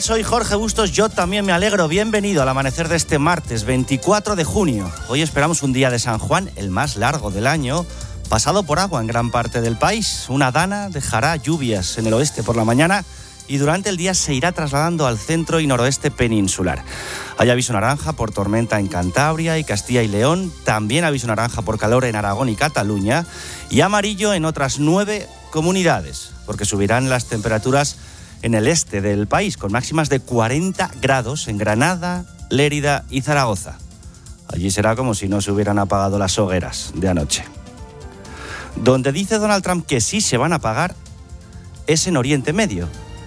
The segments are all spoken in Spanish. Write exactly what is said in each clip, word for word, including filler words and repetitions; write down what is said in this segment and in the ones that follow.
tal? Soy Jorge Bustos, yo también me alegro. Bienvenido al amanecer de este martes veinticuatro de junio. Hoy esperamos un día de San Juan, el más largo del año, pasado por agua en gran parte del país. Una dana dejará lluvias en el oeste por la mañana y durante el día se irá trasladando al centro y noroeste peninsular. Hay aviso naranja por tormenta en Cantabria y Castilla y León, también aviso naranja por calor en Aragón y Cataluña, y amarillo en otras nueve comunidades, porque subirán las temperaturas en el este del país, con máximas de cuarenta grados en Granada, Lérida y Zaragoza. Allí será como si no se hubieran apagado las hogueras de anoche. Donde dice Donald Trump que sí se van a apagar es en Oriente Medio.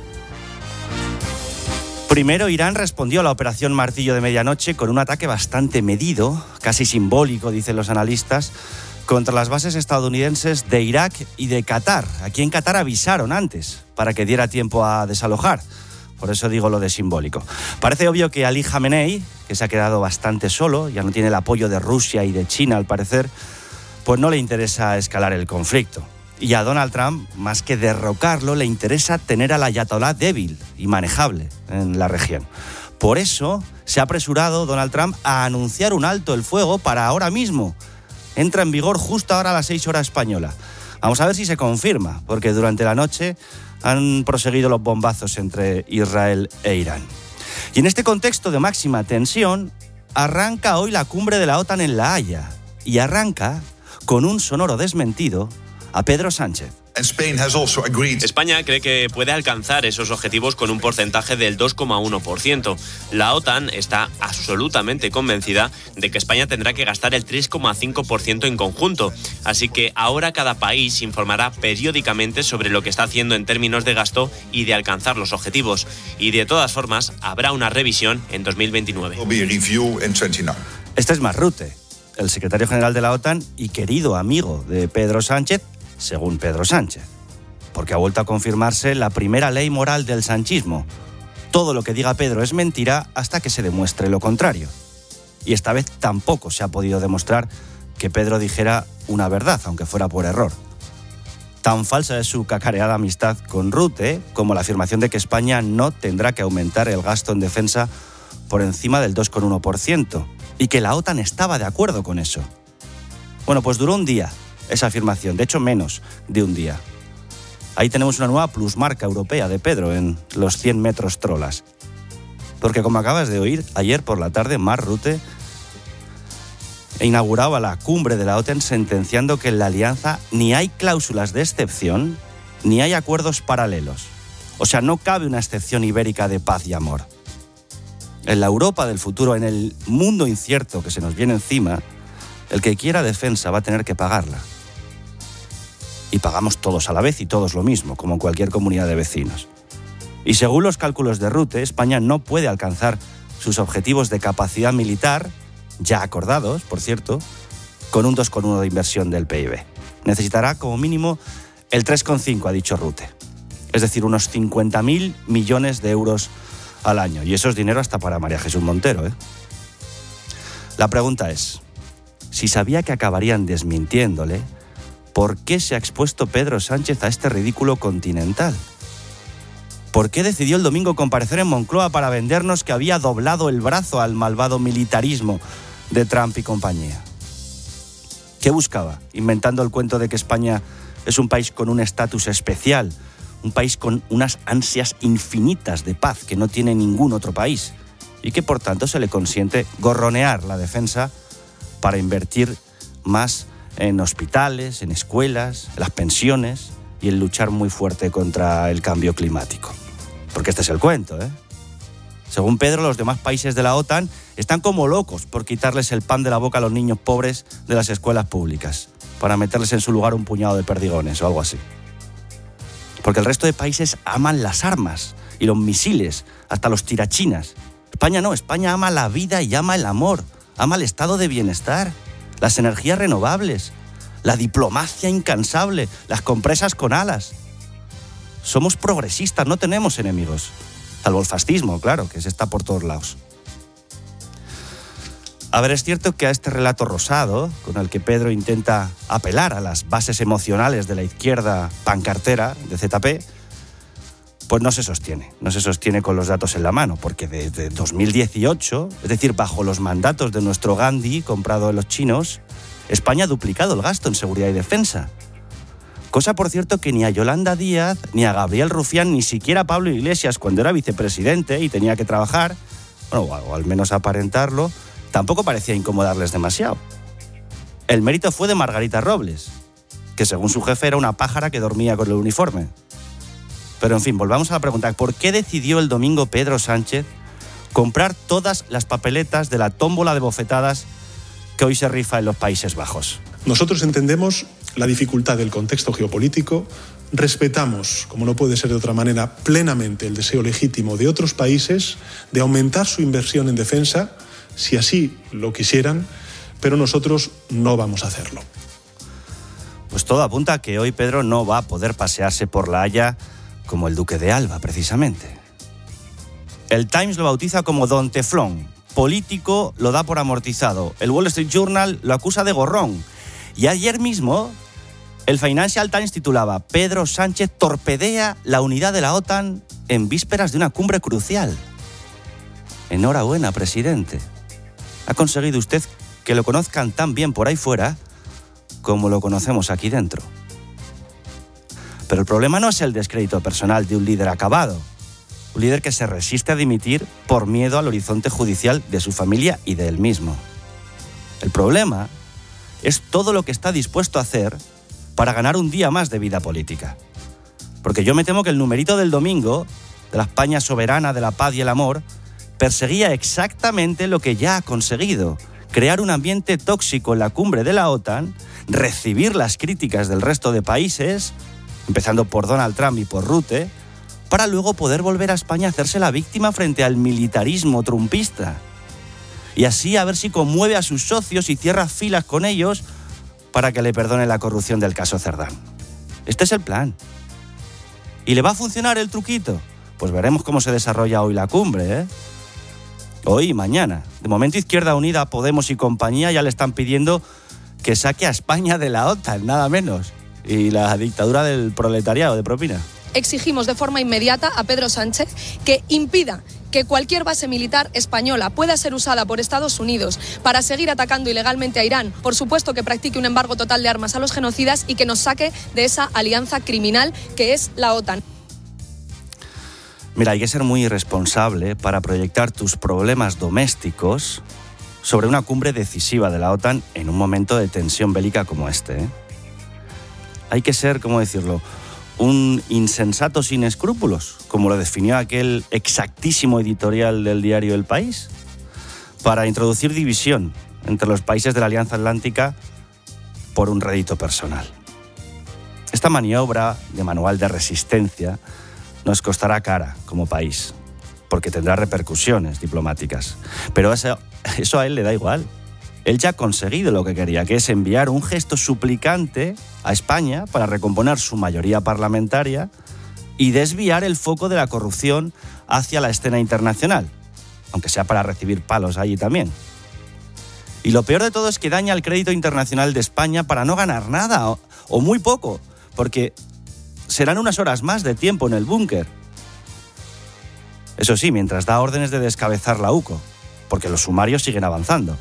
Primero, Irán respondió a la operación Martillo de Medianoche con un ataque bastante medido, casi simbólico, dicen los analistas, contra las bases estadounidenses de Irak y de Qatar. Aquí en Qatar avisaron antes para que diera tiempo a desalojar. Por eso digo lo de simbólico. Parece obvio que Ali Khamenei, que se ha quedado bastante solo, ya no tiene el apoyo de Rusia y de China al parecer, pues no le interesa escalar el conflicto. Y a Donald Trump, más que derrocarlo, le interesa tener al ayatolá débil y manejable en la región. Por eso se ha apresurado Donald Trump a anunciar un alto el fuego para ahora mismo. Entra en vigor justo ahora a las seis horas española. Vamos a ver si se confirma, porque durante la noche han proseguido los bombazos entre Israel e Irán. Y en este contexto de máxima tensión, arranca hoy la cumbre de la OTAN en La Haya. Y arranca con un sonoro desmentido a Pedro Sánchez. España cree que puede alcanzar esos objetivos con un porcentaje del dos coma uno por ciento. La OTAN está absolutamente convencida de que España tendrá que gastar el tres coma cinco por ciento en conjunto. Así que ahora cada país informará periódicamente sobre lo que está haciendo en términos de gasto y de alcanzar los objetivos. Y de todas formas, habrá una revisión en dos mil veintinueve. Este es Mark Rutte, el secretario general de la OTAN y querido amigo de Pedro Sánchez, según Pedro Sánchez, porque ha vuelto a confirmarse la primera ley moral del sanchismo. Todo lo que diga Pedro es mentira hasta que se demuestre lo contrario. Y esta vez tampoco se ha podido demostrar que Pedro dijera una verdad, aunque fuera por error. Tan falsa es su cacareada amistad con Rutte como la afirmación de que España no tendrá que aumentar el gasto en defensa por encima del dos coma uno por ciento y que la OTAN estaba de acuerdo con eso. Bueno, pues duró un día esa afirmación, de hecho menos de un día. Ahí tenemos una nueva plusmarca europea de Pedro en los cien metros trolas. Porque como acabas de oír, ayer por la tarde Mark Rutte inauguraba la cumbre de la OTAN sentenciando que en la alianza ni hay cláusulas de excepción ni hay acuerdos paralelos. O sea, no cabe una excepción ibérica de paz y amor. En la Europa del futuro, en el mundo incierto que se nos viene encima, el que quiera defensa va a tener que pagarla. Y pagamos todos a la vez y todos lo mismo, como en cualquier comunidad de vecinos. Y según los cálculos de Rutte, España no puede alcanzar sus objetivos de capacidad militar, ya acordados, por cierto, con un dos coma uno de inversión del P I B. Necesitará como mínimo el tres coma cinco, ha dicho Rutte. Es decir, unos cincuenta mil millones de euros al año. Y eso es dinero hasta para María Jesús Montero, ¿eh? La pregunta es, si sabía que acabarían desmintiéndole, ¿por qué se ha expuesto Pedro Sánchez a este ridículo continental? ¿Por qué decidió el domingo comparecer en Moncloa para vendernos que había doblado el brazo al malvado militarismo de Trump y compañía? ¿Qué buscaba? Inventando el cuento de que España es un país con un estatus especial, un país con unas ansias infinitas de paz que no tiene ningún otro país y que por tanto se le consiente gorronear la defensa para invertir más en hospitales, en escuelas, en las pensiones y en luchar muy fuerte contra el cambio climático. Porque este es el cuento, ¿eh? Según Pedro, los demás países de la OTAN están como locos por quitarles el pan de la boca a los niños pobres de las escuelas públicas, para meterles en su lugar un puñado de perdigones o algo así. Porque el resto de países aman las armas y los misiles, hasta los tirachinas. España no, España ama la vida y ama el amor, ama el estado de bienestar, las energías renovables, la diplomacia incansable, las compresas con alas. Somos progresistas, no tenemos enemigos. Salvo el fascismo, claro, que se está por todos lados. A ver, es cierto que a este relato rosado, con el que Pedro intenta apelar a las bases emocionales de la izquierda pancartera de Z P, pues no se sostiene, no se sostiene con los datos en la mano, porque desde dos mil dieciocho, es decir, bajo los mandatos de nuestro Gandhi, comprado en los chinos, España ha duplicado el gasto en seguridad y defensa. Cosa, por cierto, que ni a Yolanda Díaz, ni a Gabriel Rufián, ni siquiera a Pablo Iglesias, cuando era vicepresidente y tenía que trabajar, bueno, o al menos aparentarlo, tampoco parecía incomodarles demasiado. El mérito fue de Margarita Robles, que según su jefe era una pájara que dormía con el uniforme. Pero en fin, volvamos a la pregunta. ¿Por qué decidió el domingo Pedro Sánchez comprar todas las papeletas de la tómbola de bofetadas que hoy se rifa en los Países Bajos? Nosotros entendemos la dificultad del contexto geopolítico, respetamos, como no puede ser de otra manera, plenamente el deseo legítimo de otros países de aumentar su inversión en defensa, si así lo quisieran, pero nosotros no vamos a hacerlo. Pues todo apunta a que hoy Pedro no va a poder pasearse por La Haya como el duque de Alba, precisamente. El Times lo bautiza como Don Teflón. Político lo da por amortizado. El Wall Street Journal lo acusa de gorrón. Y ayer mismo, el Financial Times titulaba: Pedro Sánchez torpedea la unidad de la OTAN en vísperas de una cumbre crucial. Enhorabuena, presidente. Ha conseguido usted que lo conozcan tan bien por ahí fuera como lo conocemos aquí dentro. Pero el problema no es el descrédito personal de un líder acabado, un líder que se resiste a dimitir por miedo al horizonte judicial de su familia y de él mismo. El problema es todo lo que está dispuesto a hacer para ganar un día más de vida política. Porque yo me temo que el numerito del domingo, de la España soberana, de la paz y el amor, perseguía exactamente lo que ya ha conseguido: crear un ambiente tóxico en la cumbre de la OTAN, recibir las críticas del resto de países, empezando por Donald Trump y por Rutte, para luego poder volver a España a hacerse la víctima frente al militarismo trumpista. Y así a ver si conmueve a sus socios y cierra filas con ellos para que le perdone la corrupción del caso Cerdán. Este es el plan. ¿Y le va a funcionar el truquito? Pues veremos cómo se desarrolla hoy la cumbre, ¿eh? Hoy y mañana. De momento Izquierda Unida, Podemos y compañía ya le están pidiendo que saque a España de la OTAN, nada menos. Y la dictadura del proletariado de propina. Exigimos de forma inmediata a Pedro Sánchez que impida que cualquier base militar española pueda ser usada por Estados Unidos para seguir atacando ilegalmente a Irán. Por supuesto, que practique un embargo total de armas a los genocidas y que nos saque de esa alianza criminal que es la OTAN. Mira, hay que ser muy irresponsable para proyectar tus problemas domésticos sobre una cumbre decisiva de la OTAN en un momento de tensión bélica como este, ¿eh? Hay que ser, ¿cómo decirlo?, un insensato sin escrúpulos, como lo definió aquel exactísimo editorial del diario El País, para introducir división entre los países de la Alianza Atlántica por un rédito personal. Esta maniobra de manual de resistencia nos costará cara como país, porque tendrá repercusiones diplomáticas. Pero eso, eso a él le da igual. Él ya ha conseguido lo que quería, que es enviar un gesto suplicante a España para recomponer su mayoría parlamentaria y desviar el foco de la corrupción hacia la escena internacional, aunque sea para recibir palos allí también. Y lo peor de todo es que daña el crédito internacional de España para no ganar nada, o, o muy poco, porque serán unas horas más de tiempo en el búnker. Eso sí, mientras da órdenes de descabezar la UCO, porque los sumarios siguen avanzando.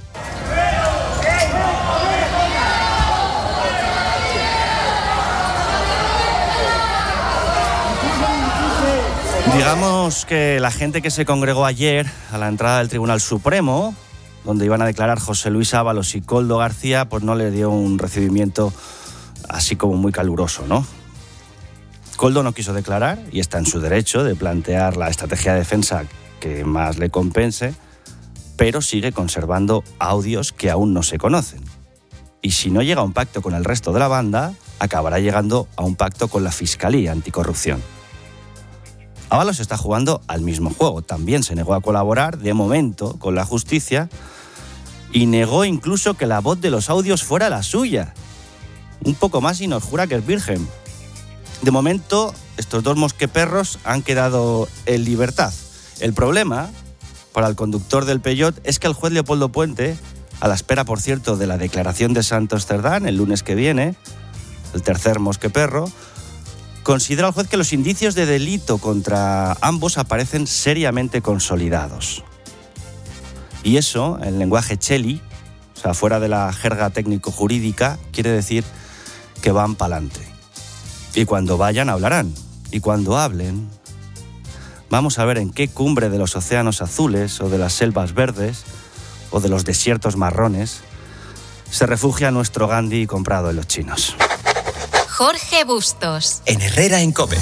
Digamos que la gente que se congregó ayer a la entrada del Tribunal Supremo, donde iban a declarar José Luis Ábalos y Koldo García, pues no le dio un recibimiento así como muy caluroso, ¿no? Koldo no quiso declarar y está en su derecho de plantear la estrategia de defensa que más le compense, pero sigue conservando audios que aún no se conocen. Y si no llega a un pacto con el resto de la banda, acabará llegando a un pacto con la Fiscalía Anticorrupción. Ábalos está jugando al mismo juego. También se negó a colaborar, de momento, con la justicia y negó incluso que la voz de los audios fuera la suya. Un poco más y nos jura que es virgen. De momento, estos dos mosqueperros han quedado en libertad. El problema, para el conductor del Peugeot, es que el juez Leopoldo Puente, a la espera, por cierto, de la declaración de Santos Cerdán el lunes que viene, el tercer mosqueperro, Considera el juez que los indicios de delito contra ambos aparecen seriamente consolidados. Y eso, en lenguaje cheli, o sea, fuera de la jerga técnico-jurídica, quiere decir que van pa'lante. Y cuando vayan, hablarán. Y cuando hablen, vamos a ver en qué cumbre de los océanos azules o de las selvas verdes o de los desiertos marrones se refugia nuestro Gandhi comprado en los chinos. Jorge Bustos. En Herrera en COPE.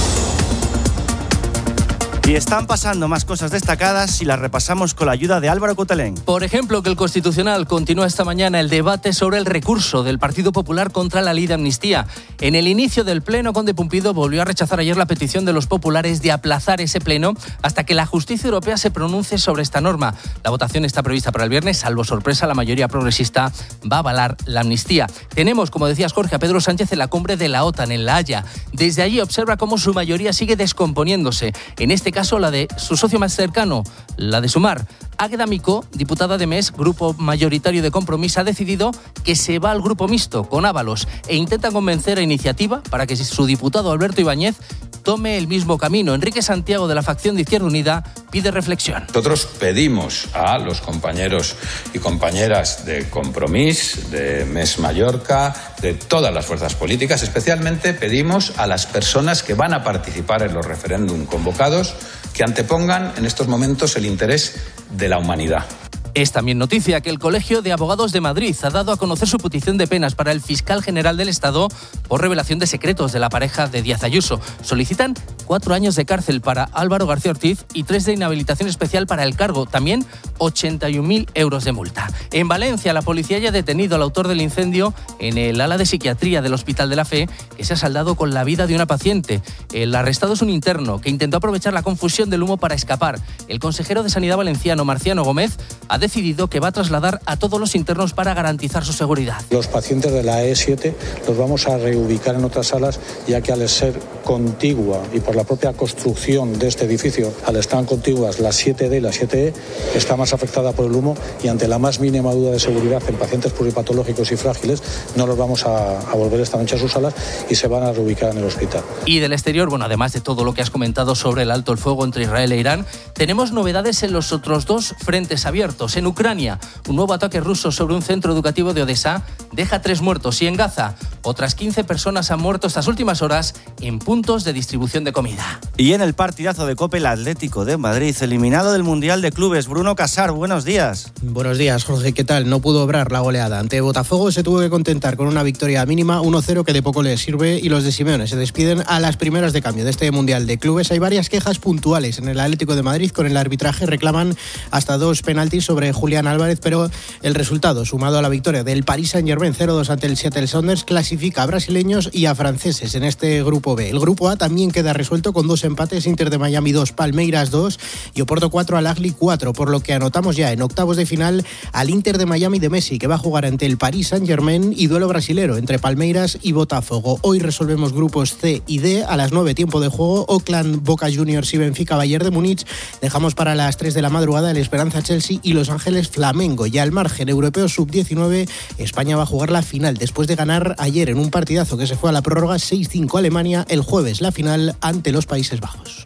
Y están pasando más cosas destacadas y las repasamos con la ayuda de Álvaro Cotelén. Por ejemplo, que el Constitucional continúa esta mañana el debate sobre el recurso del Partido Popular contra la ley de amnistía. En el inicio del pleno, Conde Pumpido volvió a rechazar ayer la petición de los populares de aplazar ese pleno hasta que la justicia europea se pronuncie sobre esta norma. La votación está prevista para el viernes, salvo sorpresa, la mayoría progresista va a avalar la amnistía. Tenemos, como decías Jorge, a Pedro Sánchez en la cumbre de la OTAN en La Haya. Desde allí observa cómo su mayoría sigue descomponiéndose. En este caso, la de su socio más cercano, la de Sumar. Águeda Micó, diputada de M E S, grupo mayoritario de Compromís, ha decidido que se va al grupo mixto con Ábalos e intenta convencer a Iniciativa para que su diputado Alberto Ibáñez tome el mismo camino. Enrique Santiago, de la facción de Izquierda Unida, pide reflexión. Nosotros pedimos a los compañeros y compañeras de Compromís, de M E S Mallorca, de todas las fuerzas políticas, especialmente pedimos a las personas que van a participar en los referéndum convocados que antepongan en estos momentos el interés de la humanidad. Es también noticia que el Colegio de Abogados de Madrid ha dado a conocer su petición de penas para el fiscal general del Estado por revelación de secretos de la pareja de Díaz Ayuso. Solicitan cuatro años de cárcel para Álvaro García Ortiz y tres de inhabilitación especial para el cargo. También ochenta y un mil euros de multa. En Valencia, la policía ya ha detenido al autor del incendio en el ala de psiquiatría del Hospital de la Fe, que se ha saldado con la vida de una paciente. El arrestado es un interno que intentó aprovechar la confusión del humo para escapar. El consejero de Sanidad valenciano, Marciano Gómez, ha decidido que va a trasladar a todos los internos para garantizar su seguridad. Los pacientes de la E siete los vamos a reubicar en otras salas, ya que al ser contigua y por la propia construcción de este edificio, al estar contiguas la siete D y la siete E, está más afectada por el humo y ante la más mínima duda de seguridad en pacientes pluripatológicos y frágiles, no los vamos a, a volver esta noche a sus salas y se van a reubicar en el hospital. Y del exterior, bueno, además de todo lo que has comentado sobre el alto el fuego entre Israel e Irán, tenemos novedades en los otros dos frentes abiertos. En Ucrania, un nuevo ataque ruso sobre un centro educativo de Odessa deja tres muertos y en Gaza, otras quince personas han muerto estas últimas horas en puntos de distribución de comida. Y en el partidazo de COPE, el Atlético de Madrid, eliminado del Mundial de Clubes. Bruno Casar, buenos días. Buenos días, Jorge, ¿qué tal? No pudo obrar la goleada. Ante Botafogo se tuvo que contentar con una victoria mínima, uno cero, que de poco le sirve, y los de Simeone se despiden a las primeras de cambio de este Mundial de Clubes. Hay varias quejas puntuales en el Atlético de Madrid con el arbitraje. Reclaman hasta dos penaltis sobre Julián Álvarez, pero el resultado, sumado a la victoria del Paris Saint-Germain cero dos ante el Seattle Sounders, clasifica a brasileños y a franceses en este grupo B. El grupo A también queda resuelto con dos empates: Inter de Miami dos, Palmeiras dos y Oporto cuatro, Al Ahly cuatro, por lo que anotamos ya en octavos de final al Inter de Miami de Messi, que va a jugar ante el Paris Saint-Germain, y duelo brasilero entre Palmeiras y Botafogo. Hoy resolvemos grupos C y D a las nueve, tiempo de juego: Oakland, Boca Juniors y Benfica, Bayern de Múnich. Dejamos para las tres de la madrugada el Esperanza Chelsea y Los Ángeles Flamengo. Ya al margen europeo sub diecinueve, España va a jugar la final después de ganar ayer en un partidazo que se fue a la prórroga seis cinco a Alemania. El jueves la final ante los Países Bajos.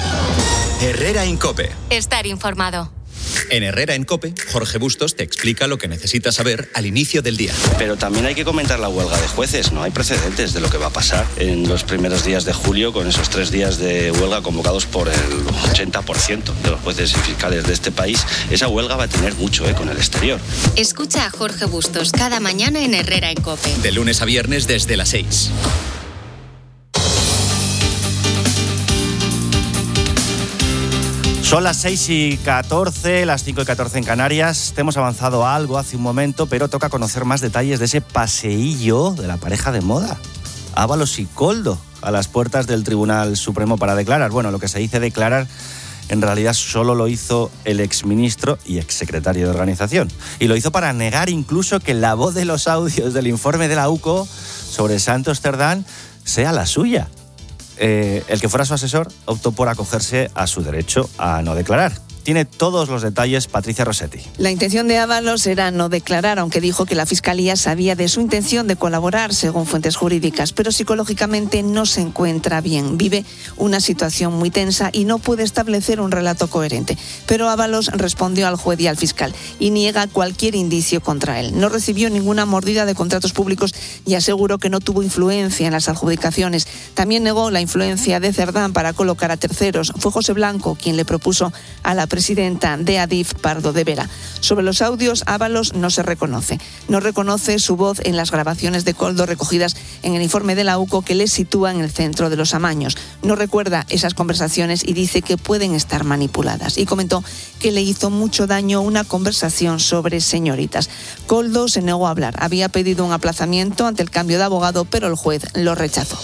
Herrera en COPE. Estar informado. En Herrera en COPE, Jorge Bustos te explica lo que necesitas saber al inicio del día. Pero también hay que comentar la huelga de jueces, ¿no? Hay precedentes de lo que va a pasar en los primeros días de julio con esos tres días de huelga convocados por el ochenta por ciento de los jueces y fiscales de este país. Esa huelga va a tener mucho eco en el exterior. Escucha a Jorge Bustos cada mañana en Herrera en COPE. De lunes a viernes desde las seis. Son las seis y catorce, las cinco y catorce en Canarias. Te hemos avanzado algo hace un momento, pero toca conocer más detalles de ese paseillo de la pareja de moda, Ábalos y Koldo, a las puertas del Tribunal Supremo para declarar. Bueno, lo que se dice declarar, en realidad solo lo hizo el exministro y exsecretario de Organización. Y lo hizo para negar incluso que la voz de los audios del informe de la U C O sobre Santos Cerdán sea la suya. Eh, el que fuera su asesor optó por acogerse a su derecho a no declarar. tiene todos los detalles Patricia Rossetti. La intención de Ábalos era no declarar, aunque dijo que la Fiscalía sabía de su intención de colaborar, según fuentes jurídicas, pero psicológicamente no se encuentra bien. Vive una situación muy tensa y no puede establecer un relato coherente. Pero Ábalos respondió al juez y al fiscal y niega cualquier indicio contra él. No recibió ninguna mordida de contratos públicos y aseguró que no tuvo influencia en las adjudicaciones. También negó la influencia de Cerdán para colocar a terceros. Fue José Blanco quien le propuso a la presidenta de Adif, Pardo de Vera. Sobre los audios, Ábalos no se reconoce. No reconoce su voz en las grabaciones de Koldo recogidas en el informe de la U C O que le sitúa en el centro de los amaños. No recuerda esas conversaciones y dice que pueden estar manipuladas. Y comentó que le hizo mucho daño una conversación sobre señoritas. Koldo se negó a hablar. Había pedido un aplazamiento ante el cambio de abogado, pero el juez lo rechazó.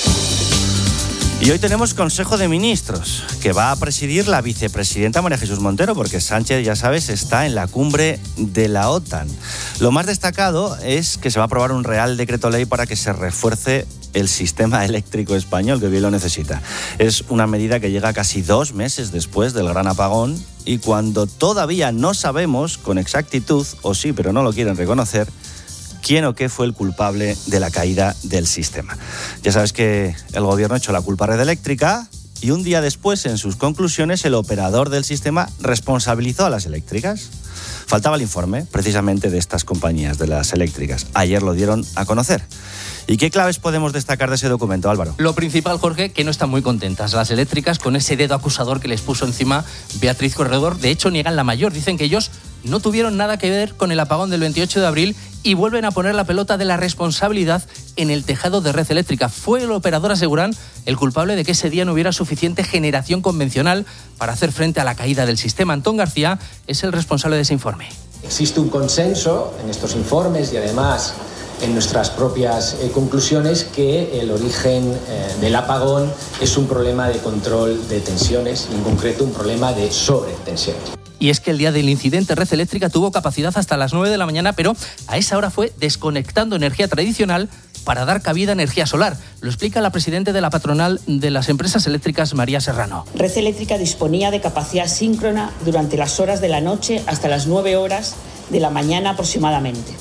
Y hoy tenemos Consejo de Ministros, que va a presidir la vicepresidenta María Jesús Montero, porque Sánchez, ya sabes, está en la cumbre de la OTAN. Lo más destacado es que se va a aprobar un Real Decreto Ley para que se refuerce el sistema eléctrico español, que bien lo necesita. Es una medida que llega casi dos meses después del gran apagón y cuando todavía no sabemos con exactitud, o sí, pero no lo quieren reconocer, quién o qué fue el culpable de la caída del sistema. Ya sabes que el gobierno echó la culpa a Red Eléctrica y un día después, en sus conclusiones, el operador del sistema responsabilizó a las eléctricas. Faltaba el informe, precisamente, de estas compañías, de las eléctricas. Ayer lo dieron a conocer. ¿Y qué claves podemos destacar de ese documento, Álvaro? Lo principal, Jorge, que no están muy contentas las eléctricas con ese dedo acusador que les puso encima Beatriz Corredor. De hecho, niegan la mayor. Dicen que ellos no tuvieron nada que ver con el apagón del veintiocho de abril y vuelven a poner la pelota de la responsabilidad en el tejado de Red Eléctrica. Fue el operador, aseguran, el culpable de que ese día no hubiera suficiente generación convencional para hacer frente a la caída del sistema. Antón García es el responsable de ese informe. Existe un consenso en estos informes y además en nuestras propias eh, conclusiones que el origen eh, del apagón es un problema de control de tensiones y en concreto un problema de sobretensiones. Y es que el día del incidente Red Eléctrica tuvo capacidad hasta las nueve de la mañana, pero a esa hora fue desconectando energía tradicional para dar cabida a energía solar. Lo explica la presidenta de la patronal de las empresas eléctricas, María Serrano. Red Eléctrica disponía de capacidad síncrona durante las horas de la noche hasta las nueve horas de la mañana aproximadamente.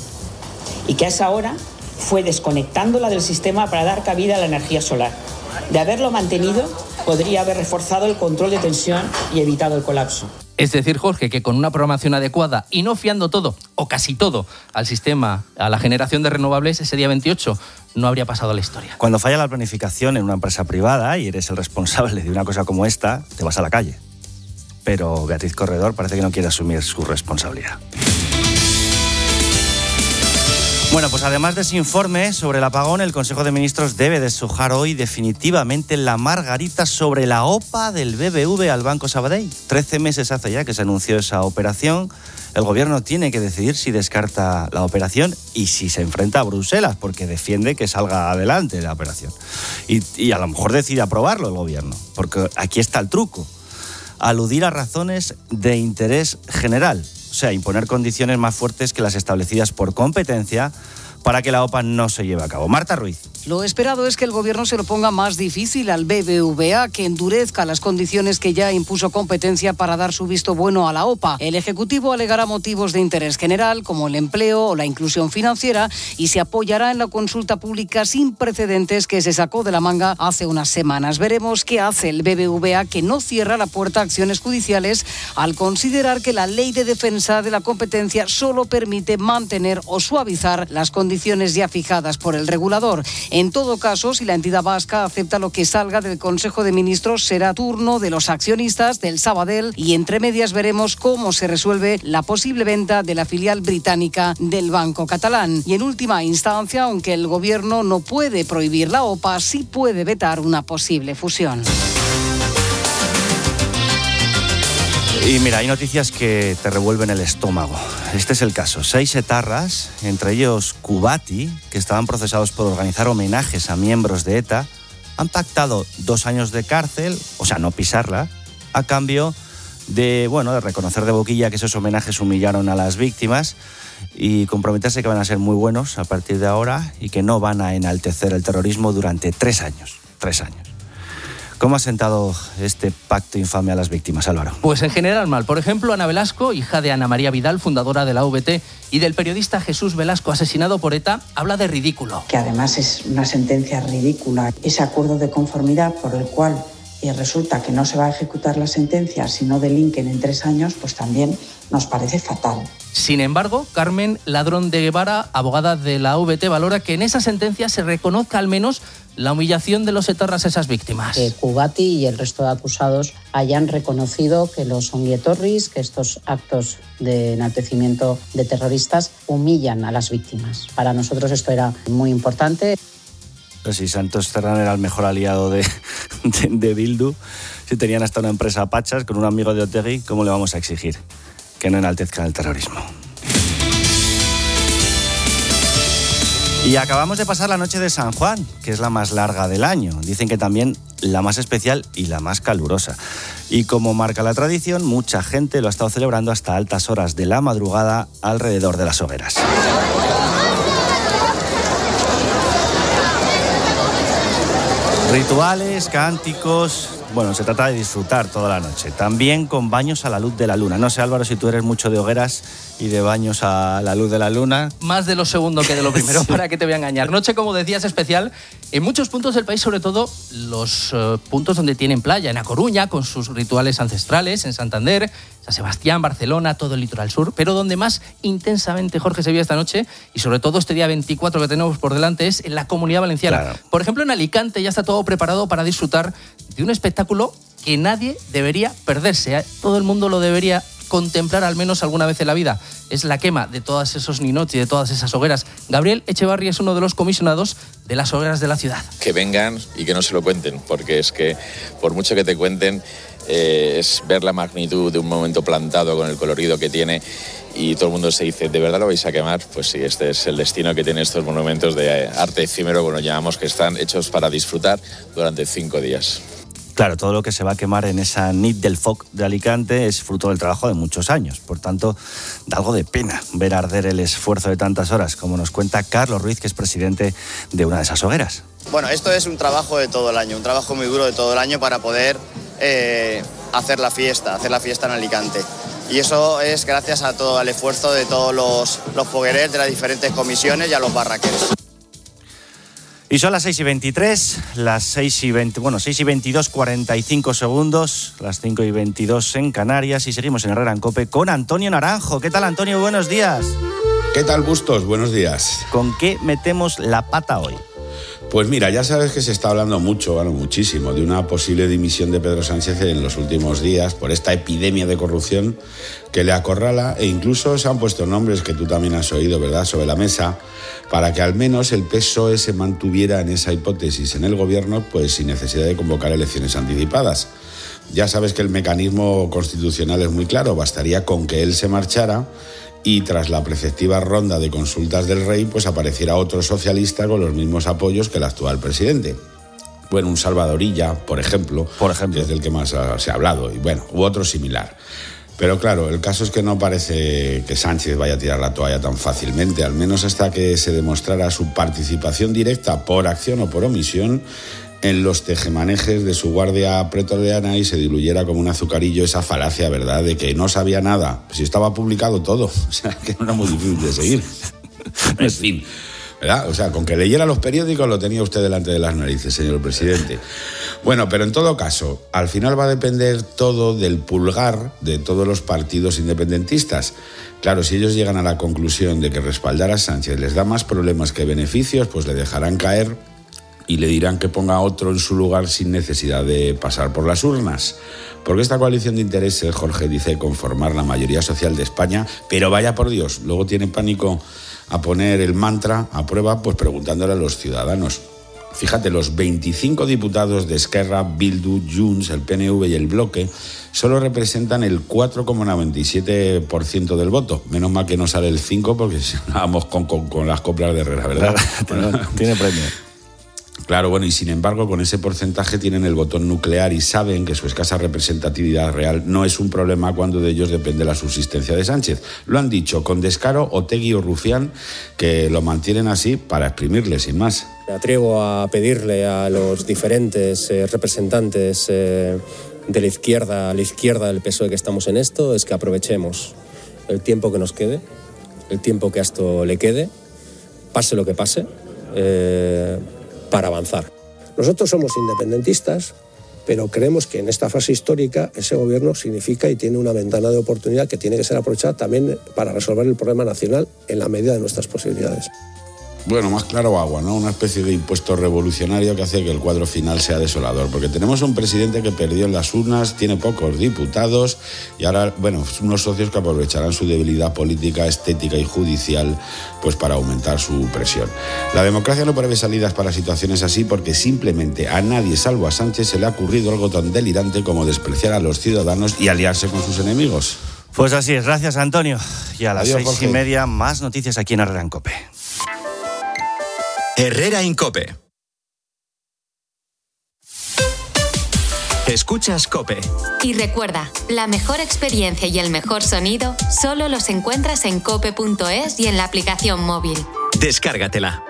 Y que a esa hora fue desconectándola del sistema para dar cabida a la energía solar. De haberlo mantenido, podría haber reforzado el control de tensión y evitado el colapso. Es decir, Jorge, que con una programación adecuada y no fiando todo, o casi todo, al sistema, a la generación de renovables, ese día veintiocho no habría pasado la historia. Cuando falla la planificación en una empresa privada y eres el responsable de una cosa como esta, te vas a la calle. Pero Beatriz Corredor parece que no quiere asumir su responsabilidad. Bueno, pues además de ese informe sobre el apagón, el Consejo de Ministros debe deshojar hoy definitivamente la margarita sobre la O P A del B B V al Banco Sabadell. Trece meses hace ya que se anunció esa operación. El gobierno tiene que decidir si descarta la operación y si se enfrenta a Bruselas, porque defiende que salga adelante la operación. Y, y a lo mejor decide aprobarlo el gobierno, porque aquí está el truco. Aludir a razones de interés general. O sea, imponer condiciones más fuertes que las establecidas por competencia para que la O P A no se lleve a cabo. Marta Ruiz. Lo esperado es que el gobierno se lo ponga más difícil al B B V A, que endurezca las condiciones que ya impuso competencia para dar su visto bueno a la O P A. El Ejecutivo alegará motivos de interés general, como el empleo o la inclusión financiera, y se apoyará en la consulta pública sin precedentes que se sacó de la manga hace unas semanas. Veremos qué hace el B B V A, que no cierra la puerta a acciones judiciales al considerar que la Ley de Defensa de la Competencia solo permite mantener o suavizar las condiciones ya fijadas por el regulador. En todo caso, si la entidad vasca acepta lo que salga del Consejo de Ministros, será turno de los accionistas del Sabadell y entre medias veremos cómo se resuelve la posible venta de la filial británica del Banco Catalán. Y en última instancia, aunque el gobierno no puede prohibir la O P A, sí puede vetar una posible fusión. Y mira, hay noticias que te revuelven el estómago. Este es el caso. Seis etarras, entre ellos Kubati, que estaban procesados por organizar homenajes a miembros de ETA, han pactado dos años de cárcel, o sea, no pisarla, a cambio de, bueno, de reconocer de boquilla que esos homenajes humillaron a las víctimas y comprometerse que van a ser muy buenos a partir de ahora y que no van a enaltecer el terrorismo durante tres años. Tres años. ¿Cómo ha sentado este pacto infame a las víctimas, Álvaro? Pues en general mal. Por ejemplo, Ana Velasco, hija de Ana María Vidal, fundadora de la U V T, y del periodista Jesús Velasco, asesinado por ETA, habla de ridículo. Que además es una sentencia ridícula. Ese acuerdo de conformidad por el cual eh, resulta que no se va a ejecutar la sentencia si no delinquen en tres años, pues también nos parece fatal. Sin embargo, Carmen Ladrón de Guevara, abogada de la U V T, valora que en esa sentencia se reconozca al menos la humillación de los etarras a esas víctimas. Que Kubati y el resto de acusados hayan reconocido que los ongietorris, que estos actos de enaltecimiento de terroristas humillan a las víctimas. Para nosotros esto era muy importante. Pues si Santos Cerdán era el mejor aliado de, de, de Bildu, si tenían hasta una empresa pachas con un amigo de Otegi, ¿cómo le vamos a exigir que no enaltezcan el terrorismo? Y acabamos de pasar la noche de San Juan, que es la más larga del año. Dicen que también la más especial y la más calurosa. Y como marca la tradición, mucha gente lo ha estado celebrando hasta altas horas de la madrugada alrededor de las hogueras. Rituales, cánticos. Bueno, se trata de disfrutar toda la noche. También con baños a la luz de la luna. No sé, Álvaro, si tú eres mucho de hogueras y de baños a la luz de la luna. Más de lo segundo que de lo primero, sí. ¿Para qué te voy a engañar? Noche, como decías, especial en muchos puntos del país, sobre todo los uh, puntos donde tienen playa. En A Coruña, con sus rituales ancestrales, en Santander, San Sebastián, Barcelona, todo el litoral sur. Pero donde más intensamente, Jorge, se vio esta noche, y sobre todo este día veinticuatro que tenemos por delante, es en la Comunidad Valenciana. Claro. Por ejemplo, en Alicante ya está todo preparado para disfrutar de un espectáculo que nadie debería perderse, ¿eh? Todo el mundo lo debería contemplar al menos alguna vez en la vida. Es la quema de todos esos ninots y de todas esas hogueras. Gabriel Echevarri es uno de los comisionados de las hogueras de la ciudad. Que vengan y que no se lo cuenten, porque es que por mucho que te cuenten, eh, es ver la magnitud de un momento plantado con el colorido que tiene, y todo el mundo se dice, ¿de verdad lo vais a quemar? Pues sí, este es el destino que tienen estos monumentos de arte efímero, como lo llamamos, que están hechos para disfrutar durante cinco días. Claro, todo lo que se va a quemar en esa Nit del Foc de Alicante es fruto del trabajo de muchos años. Por tanto, da algo de pena ver arder el esfuerzo de tantas horas, como nos cuenta Carlos Ruiz, que es presidente de una de esas hogueras. Bueno, esto es un trabajo de todo el año, un trabajo muy duro de todo el año para poder eh, hacer la fiesta, hacer la fiesta en Alicante. Y eso es gracias a todo el esfuerzo de todos los, los fogueres, de las diferentes comisiones y a los barraqueros. Y son las seis y veintitrés, las seis y veinte, bueno, seis y veintidós, cuarenta y cinco segundos, las cinco y veintidós en Canarias, y seguimos en Herrera en COPE con Antonio Naranjo. ¿Qué tal, Antonio? Buenos días. ¿Qué tal, Bustos? Buenos días. ¿Con qué metemos la pata hoy? Pues mira, ya sabes que se está hablando mucho, bueno, muchísimo, de una posible dimisión de Pedro Sánchez en los últimos días por esta epidemia de corrupción que le acorrala, e incluso se han puesto nombres que tú también has oído, ¿verdad?, sobre la mesa, para que al menos el P S O E se mantuviera en esa hipótesis en el gobierno, pues sin necesidad de convocar elecciones anticipadas. Ya sabes que el mecanismo constitucional es muy claro, bastaría con que él se marchara y tras la preceptiva ronda de consultas del rey, pues apareciera otro socialista con los mismos apoyos que el actual presidente. Bueno, un Salvador Illa, por ejemplo, por ejemplo, que es del que más se ha hablado, y bueno, u otro similar. Pero claro, el caso es que no parece que Sánchez vaya a tirar la toalla tan fácilmente, al menos hasta que se demostrara su participación directa por acción o por omisión en los tejemanejes de su guardia pretoriana y se diluyera como un azucarillo esa falacia, ¿verdad?, de que no sabía nada. Si estaba publicado todo, o sea, que no era muy difícil de seguir. En fin, ¿verdad? O sea, con que leyera los periódicos lo tenía usted delante de las narices, señor presidente. Bueno, pero en todo caso, al final va a depender todo del pulgar de todos los partidos independentistas. Claro, si ellos llegan a la conclusión de que respaldar a Sánchez les da más problemas que beneficios, pues le dejarán caer y le dirán que ponga otro en su lugar sin necesidad de pasar por las urnas. Porque esta coalición de intereses, Jorge, dice conformar la mayoría social de España, pero vaya por Dios, luego tiene pánico a poner el mantra a prueba, pues preguntándole a los ciudadanos. Fíjate, los veinticinco diputados de Esquerra, Bildu, Junts, el P N V y el Bloque solo representan el cuatro coma noventa y siete por ciento del voto. Menos mal que no sale el cinco porque si no vamos con, con, con las coplas de Herrera, ¿verdad? Bueno, tiene premio. Claro, bueno, y sin embargo, con ese porcentaje tienen el botón nuclear y saben que su escasa representatividad real no es un problema cuando de ellos depende la subsistencia de Sánchez. Lo han dicho con descaro Otegi o Rufián, que lo mantienen así para exprimirle, sin más. Me atrevo a pedirle a los diferentes eh, representantes eh, de la izquierda, a la izquierda del P S O E que estamos en esto, es que aprovechemos el tiempo que nos quede, el tiempo que a esto le quede, pase lo que pase, eh, para avanzar. Nosotros somos independentistas, pero creemos que en esta fase histórica ese gobierno significa y tiene una ventana de oportunidad que tiene que ser aprovechada también para resolver el problema nacional en la medida de nuestras posibilidades. Bueno, más claro agua, ¿no? Una especie de impuesto revolucionario que hace que el cuadro final sea desolador, porque tenemos un presidente que perdió en las urnas, tiene pocos diputados y ahora, bueno, unos socios que aprovecharán su debilidad política, estética y judicial pues para aumentar su presión. La democracia no prevé salidas para situaciones así porque simplemente a nadie salvo a Sánchez se le ha ocurrido algo tan delirante como despreciar a los ciudadanos y aliarse con sus enemigos. Pues así es, gracias Antonio. Y a las Adiós, seis Jorge. y media más noticias aquí en Herrera en COPE. Herrera en COPE. Escuchas COPE. Y recuerda, la mejor experiencia y el mejor sonido solo los encuentras en cope punto es y en la aplicación móvil. Descárgatela.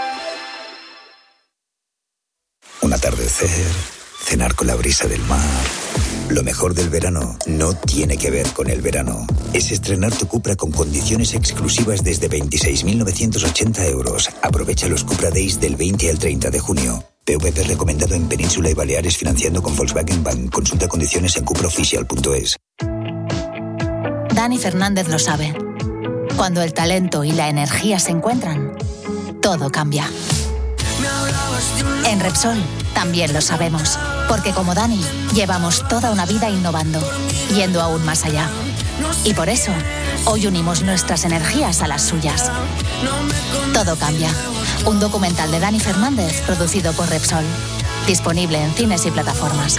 Un atardecer, cenar con la brisa del mar. Lo mejor del verano no tiene que ver con el verano. Es estrenar tu Cupra con condiciones exclusivas desde veintiséis mil novecientos ochenta euros. Aprovecha los Cupra Days del veinte al treinta de junio. P V P recomendado en Península y Baleares financiando con Volkswagen Bank. Consulta condiciones en cupra oficial punto es. Dani Fernández lo sabe. Cuando el talento y la energía se encuentran, todo cambia. En Repsol también lo sabemos, porque como Dani, llevamos toda una vida innovando, yendo aún más allá. Y por eso, hoy unimos nuestras energías a las suyas. Todo cambia. Un documental de Dani Fernández producido por Repsol. Disponible en cines y plataformas.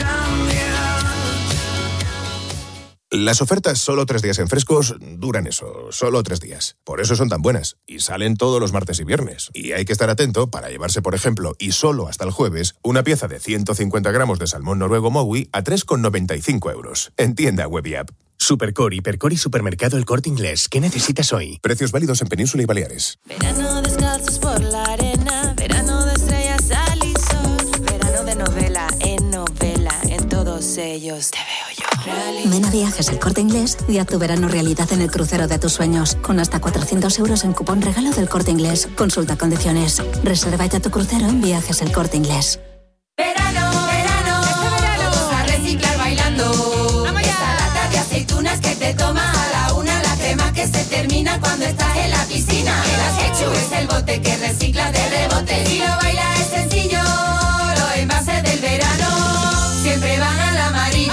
Las ofertas solo tres días en Frescos duran eso, solo tres días. Por eso son tan buenas y salen todos los martes y viernes. Y hay que estar atento para llevarse, por ejemplo, y solo hasta el jueves, una pieza de ciento cincuenta gramos de salmón noruego Mowi a tres con noventa y cinco euros. En tienda web y app. Supercore, Hipercore y Supermercado El Corte Inglés. ¿Qué necesitas hoy? Precios válidos en Península y Baleares. Verano descalzos por la arena, verano de estrellas al y sol, verano de novela en novela, en todos ellos te veo yo. Ven a Viajes El Corte Inglés y haz tu verano realidad en el crucero de tus sueños, con hasta cuatrocientos euros en cupón regalo del Corte Inglés. Consulta condiciones. Reserva ya tu crucero en Viajes El Corte Inglés. Verano, verano, este verano, vamos a reciclar bailando. Vamos ya. Esa lata de aceitunas que te tomas a la una, la crema que se termina cuando estás en la piscina. El acechu es el bote que recicla de rebote. Si lo bailas es sencillo, los envases del verano siempre van al amarillo.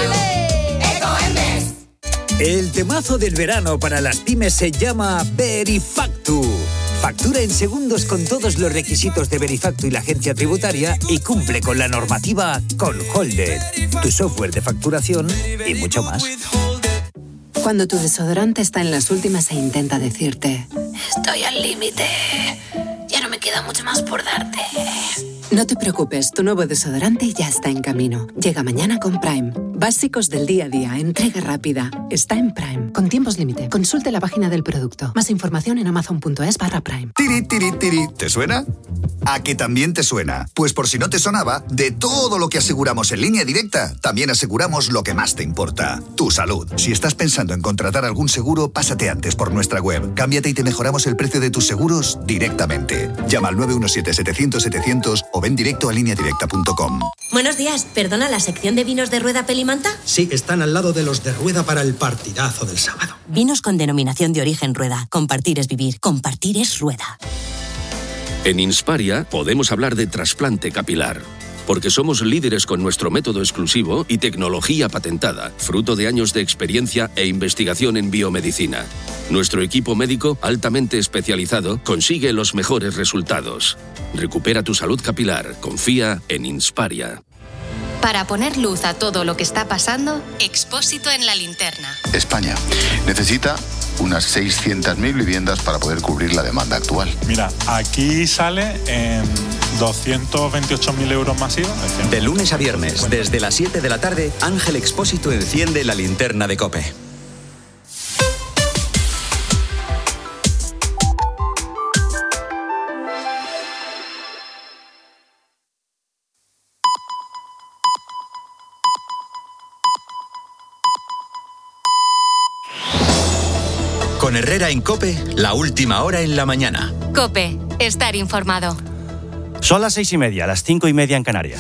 Ecoembes. El temazo del verano para las pymes se llama Verifactu. Factura en segundos con todos los requisitos de Verifactu y la agencia tributaria y cumple con la normativa con Holded, tu software de facturación y mucho más. Cuando tu desodorante está en las últimas e intenta decirte: estoy al límite, ya no me queda mucho más por darte. No te preocupes, tu nuevo desodorante ya está en camino. Llega mañana con Prime. Básicos del día a día, entrega rápida. Está en Prime, con tiempos límite. Consulte la página del producto. Más información en amazon punto es barra Prime. Tiri, tiri, tiri. ¿Te suena? ¿A que también te suena? Pues por si no te sonaba, de todo lo que aseguramos en Línea Directa, también aseguramos lo que más te importa, tu salud. Si estás pensando en contratar algún seguro, pásate antes por nuestra web. Cámbiate y te mejoramos el precio de tus seguros directamente. Llama al nueve uno siete, setecientos, setecientos o ven directo a línea directa punto com. Buenos días, perdona, ¿la sección de vinos de Rueda Pelimanta? Sí, están al lado de los de Rueda para el partidazo del sábado. Vinos con denominación de origen Rueda. Compartir es vivir, compartir es Rueda. En Insparia podemos hablar de trasplante capilar, porque somos líderes con nuestro método exclusivo y tecnología patentada, fruto de años de experiencia e investigación en biomedicina. Nuestro equipo médico, altamente especializado, consigue los mejores resultados. Recupera tu salud capilar. Confía en Insparia. Para poner luz a todo lo que está pasando, Expósito en la linterna. España necesita unas seiscientas mil viviendas para poder cubrir la demanda actual. Mira, aquí sale en doscientos veintiocho mil euros masivos. De lunes a viernes, desde las siete de la tarde, Ángel Expósito enciende la linterna de COPE. Con Herrera en COPE, la última hora en la mañana. COPE, estar informado. Son las seis y media, las cinco y media en Canarias.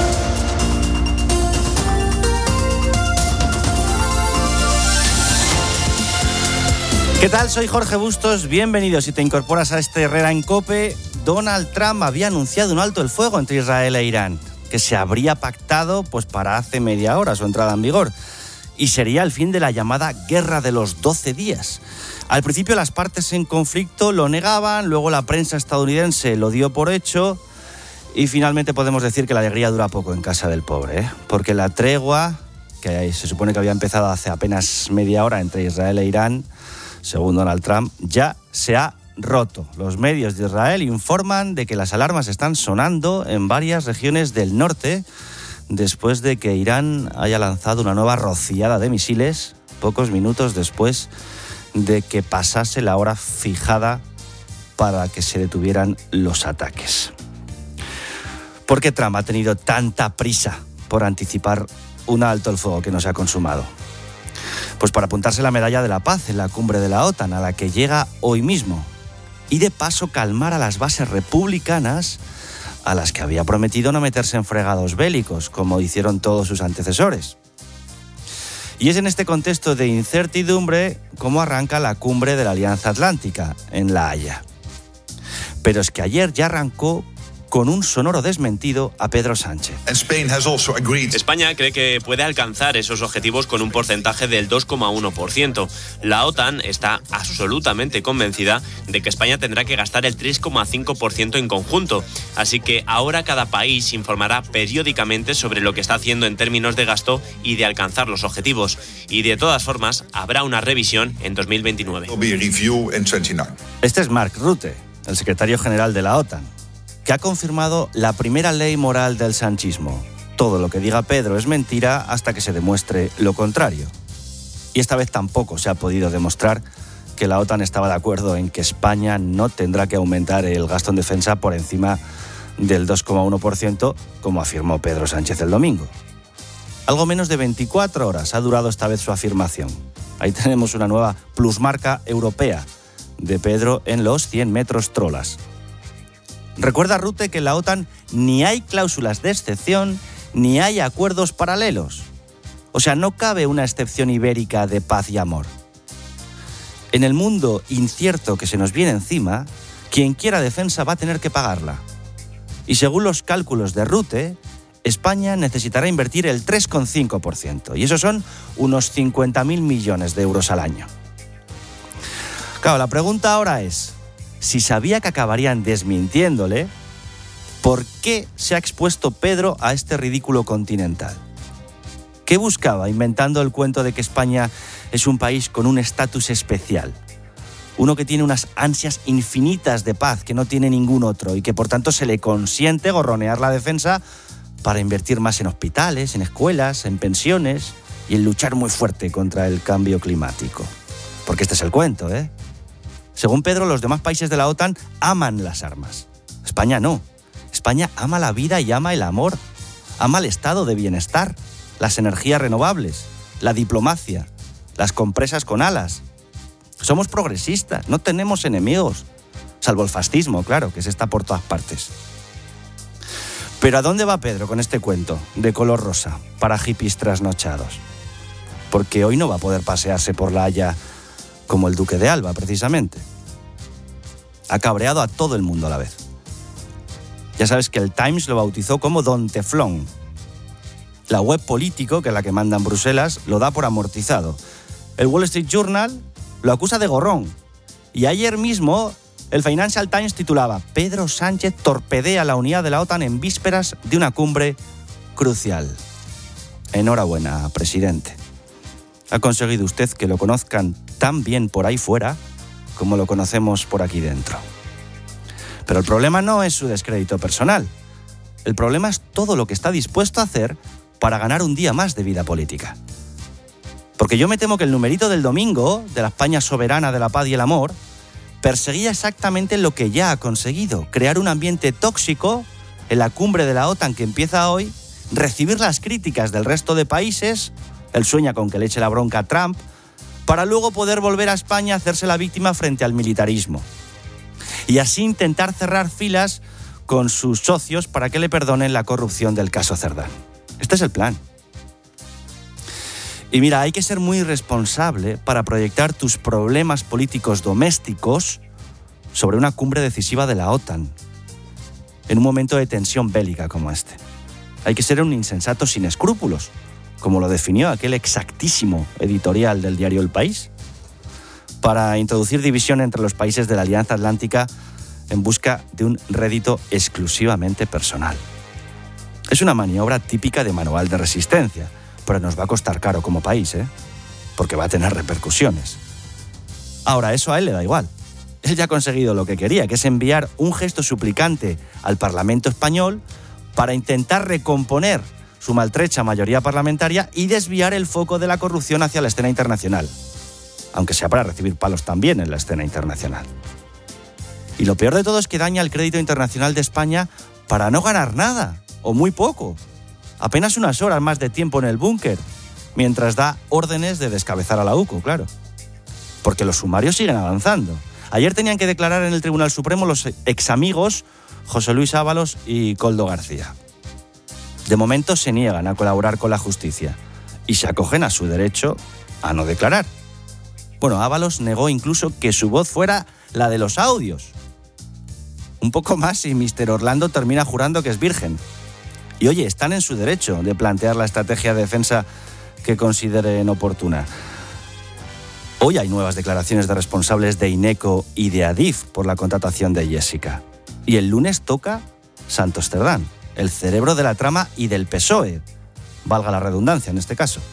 ¿Qué tal? Soy Jorge Bustos, bienvenidos. Si te incorporas a este Herrera en COPE, Donald Trump había anunciado un alto el fuego entre Israel e Irán, que se habría pactado pues para hace media hora su entrada en vigor, y sería el fin de la llamada Guerra de los doce días. Al principio las partes en conflicto lo negaban, luego la prensa estadounidense lo dio por hecho, y finalmente podemos decir que la alegría dura poco en casa del pobre, ¿eh? Porque la tregua, que se supone que había empezado hace apenas media hora entre Israel e Irán, según Donald Trump, ya se ha roto. Los medios de Israel informan de que las alarmas están sonando en varias regiones del norte después de que Irán haya lanzado una nueva rociada de misiles pocos minutos después de que pasase la hora fijada para que se detuvieran los ataques. ¿Por qué Trump ha tenido tanta prisa por anticipar un alto el fuego que no se ha consumado? Pues para apuntarse la medalla de la paz en la cumbre de la OTAN, a la que llega hoy mismo, y de paso calmar a las bases republicanas a las que había prometido no meterse en fregados bélicos, como hicieron todos sus antecesores. Y es en este contexto de incertidumbre como arranca la cumbre de la Alianza Atlántica, en La Haya. Pero es que ayer ya arrancó con un sonoro desmentido a Pedro Sánchez. España cree que puede alcanzar esos objetivos con un porcentaje del dos coma uno por ciento. La OTAN está absolutamente convencida de que España tendrá que gastar el tres coma cinco por ciento en conjunto. Así que ahora cada país informará periódicamente sobre lo que está haciendo en términos de gasto y de alcanzar los objetivos. Y de todas formas, habrá una revisión en dos mil veintinueve. Este es Mark Rutte, el secretario general de la OTAN, que ha confirmado la primera ley moral del sanchismo. Todo lo que diga Pedro es mentira hasta que se demuestre lo contrario. Y esta vez tampoco se ha podido demostrar que la OTAN estaba de acuerdo en que España no tendrá que aumentar el gasto en defensa por encima del dos coma uno por ciento, como afirmó Pedro Sánchez el domingo. Algo menos de veinticuatro horas ha durado esta vez su afirmación. Ahí tenemos una nueva plusmarca europea de Pedro en los cien metros trolas. Recuerda Rutte que en la OTAN ni hay cláusulas de excepción ni hay acuerdos paralelos. O sea, no cabe una excepción ibérica de paz y amor. En el mundo incierto que se nos viene encima, quien quiera defensa va a tener que pagarla. Y según los cálculos de Rutte, España necesitará invertir el tres coma cinco por ciento. Y eso son unos cincuenta mil millones de euros al año. Claro, la pregunta ahora es, si sabía que acabarían desmintiéndole, ¿por qué se ha expuesto Pedro a este ridículo continental? ¿Qué buscaba inventando el cuento de que España es un país con un estatus especial? Uno que tiene unas ansias infinitas de paz que no tiene ningún otro y que por tanto se le consiente gorronear la defensa para invertir más en hospitales, en escuelas, en pensiones y en luchar muy fuerte contra el cambio climático. Porque este es el cuento, ¿eh? Según Pedro, los demás países de la OTAN aman las armas. España no. España ama la vida y ama el amor. Ama el estado de bienestar, las energías renovables, la diplomacia, las compresas con alas. Somos progresistas, no tenemos enemigos. Salvo el fascismo, claro, que se está por todas partes. Pero ¿a dónde va Pedro con este cuento de color rosa para hippies trasnochados? Porque hoy no va a poder pasearse por La Haya como el duque de Alba, precisamente. Ha cabreado a todo el mundo a la vez. Ya sabes que el Times lo bautizó como Don Teflón. La web Político, que es la que manda en Bruselas, lo da por amortizado. El Wall Street Journal lo acusa de gorrón. Y ayer mismo el Financial Times titulaba «Pedro Sánchez torpedea la unidad de la OTAN en vísperas de una cumbre crucial». Enhorabuena, presidente. Ha conseguido usted que lo conozcan tan bien por ahí fuera como lo conocemos por aquí dentro. Pero el problema no es su descrédito personal. El problema es todo lo que está dispuesto a hacer para ganar un día más de vida política. Porque yo me temo que el numerito del domingo, de la España soberana de la paz y el amor, perseguía exactamente lo que ya ha conseguido, crear un ambiente tóxico en la cumbre de la OTAN que empieza hoy, recibir las críticas del resto de países, él sueña con que le eche la bronca a Trump, para luego poder volver a España a hacerse la víctima frente al militarismo. Y así intentar cerrar filas con sus socios para que le perdonen la corrupción del caso Cerdán. Este es el plan. Y mira, hay que ser muy responsable para proyectar tus problemas políticos domésticos sobre una cumbre decisiva de la OTAN, en un momento de tensión bélica como este. Hay que ser un insensato sin escrúpulos, como lo definió aquel exactísimo editorial del diario El País, para introducir división entre los países de la Alianza Atlántica en busca de un rédito exclusivamente personal. Es una maniobra típica de manual de resistencia, pero nos va a costar caro como país, ¿eh? Porque va a tener repercusiones. Ahora, eso a él le da igual. Él ya ha conseguido lo que quería, que es enviar un gesto suplicante al Parlamento español para intentar recomponer su maltrecha mayoría parlamentaria y desviar el foco de la corrupción hacia la escena internacional, aunque sea para recibir palos también en la escena internacional. Y lo peor de todo es que daña el crédito internacional de España para no ganar nada, o muy poco. Apenas unas horas más de tiempo en el búnker, mientras da órdenes de descabezar a la U C O, claro. Porque los sumarios siguen avanzando. Ayer tenían que declarar en el Tribunal Supremo los examigos José Luis Ábalos y Koldo García. De momento se niegan a colaborar con la justicia y se acogen a su derecho a no declarar. Bueno, Ábalos negó incluso que su voz fuera la de los audios. Un poco más y mister Orlando termina jurando que es virgen. Y oye, están en su derecho de plantear la estrategia de defensa que consideren oportuna. Hoy hay nuevas declaraciones de responsables de INECO y de ADIF por la contratación de Jessica. Y el lunes toca Santos Cerdán, el cerebro de la trama y del P S O E, valga la redundancia en este caso.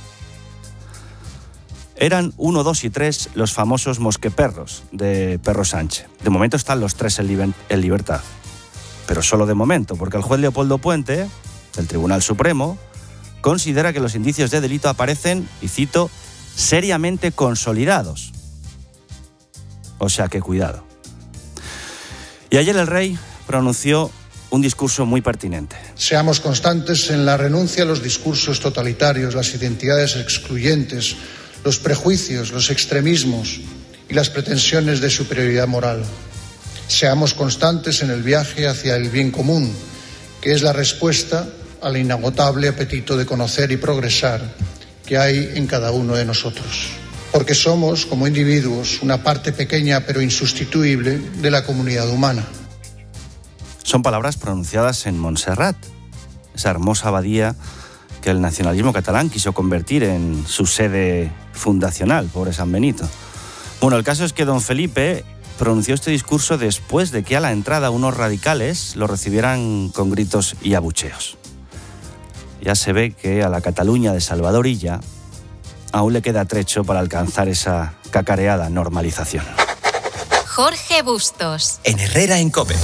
Eran uno, dos y tres los famosos mosqueperros de Perro Sánchez. De momento están los tres en, liber- en libertad. Pero solo de momento, porque el juez Leopoldo Puente, del Tribunal Supremo, considera que los indicios de delito aparecen, y cito, seriamente consolidados. O sea que cuidado. Y ayer el rey pronunció un discurso muy pertinente. Seamos constantes en la renuncia a los discursos totalitarios, las identidades excluyentes, los prejuicios, los extremismos y las pretensiones de superioridad moral. Seamos constantes en el viaje hacia el bien común, que es la respuesta al inagotable apetito de conocer y progresar que hay en cada uno de nosotros. Porque somos, como individuos, una parte pequeña pero insustituible de la comunidad humana. Son palabras pronunciadas en Montserrat, esa hermosa abadía que el nacionalismo catalán quiso convertir en su sede fundacional, pobre San Benito. Bueno, el caso es que don Felipe pronunció este discurso después de que a la entrada unos radicales lo recibieran con gritos y abucheos. Ya se ve que a la Cataluña de Salvador Illa aún le queda trecho para alcanzar esa cacareada normalización. Jorge Bustos. En Herrera en COPE.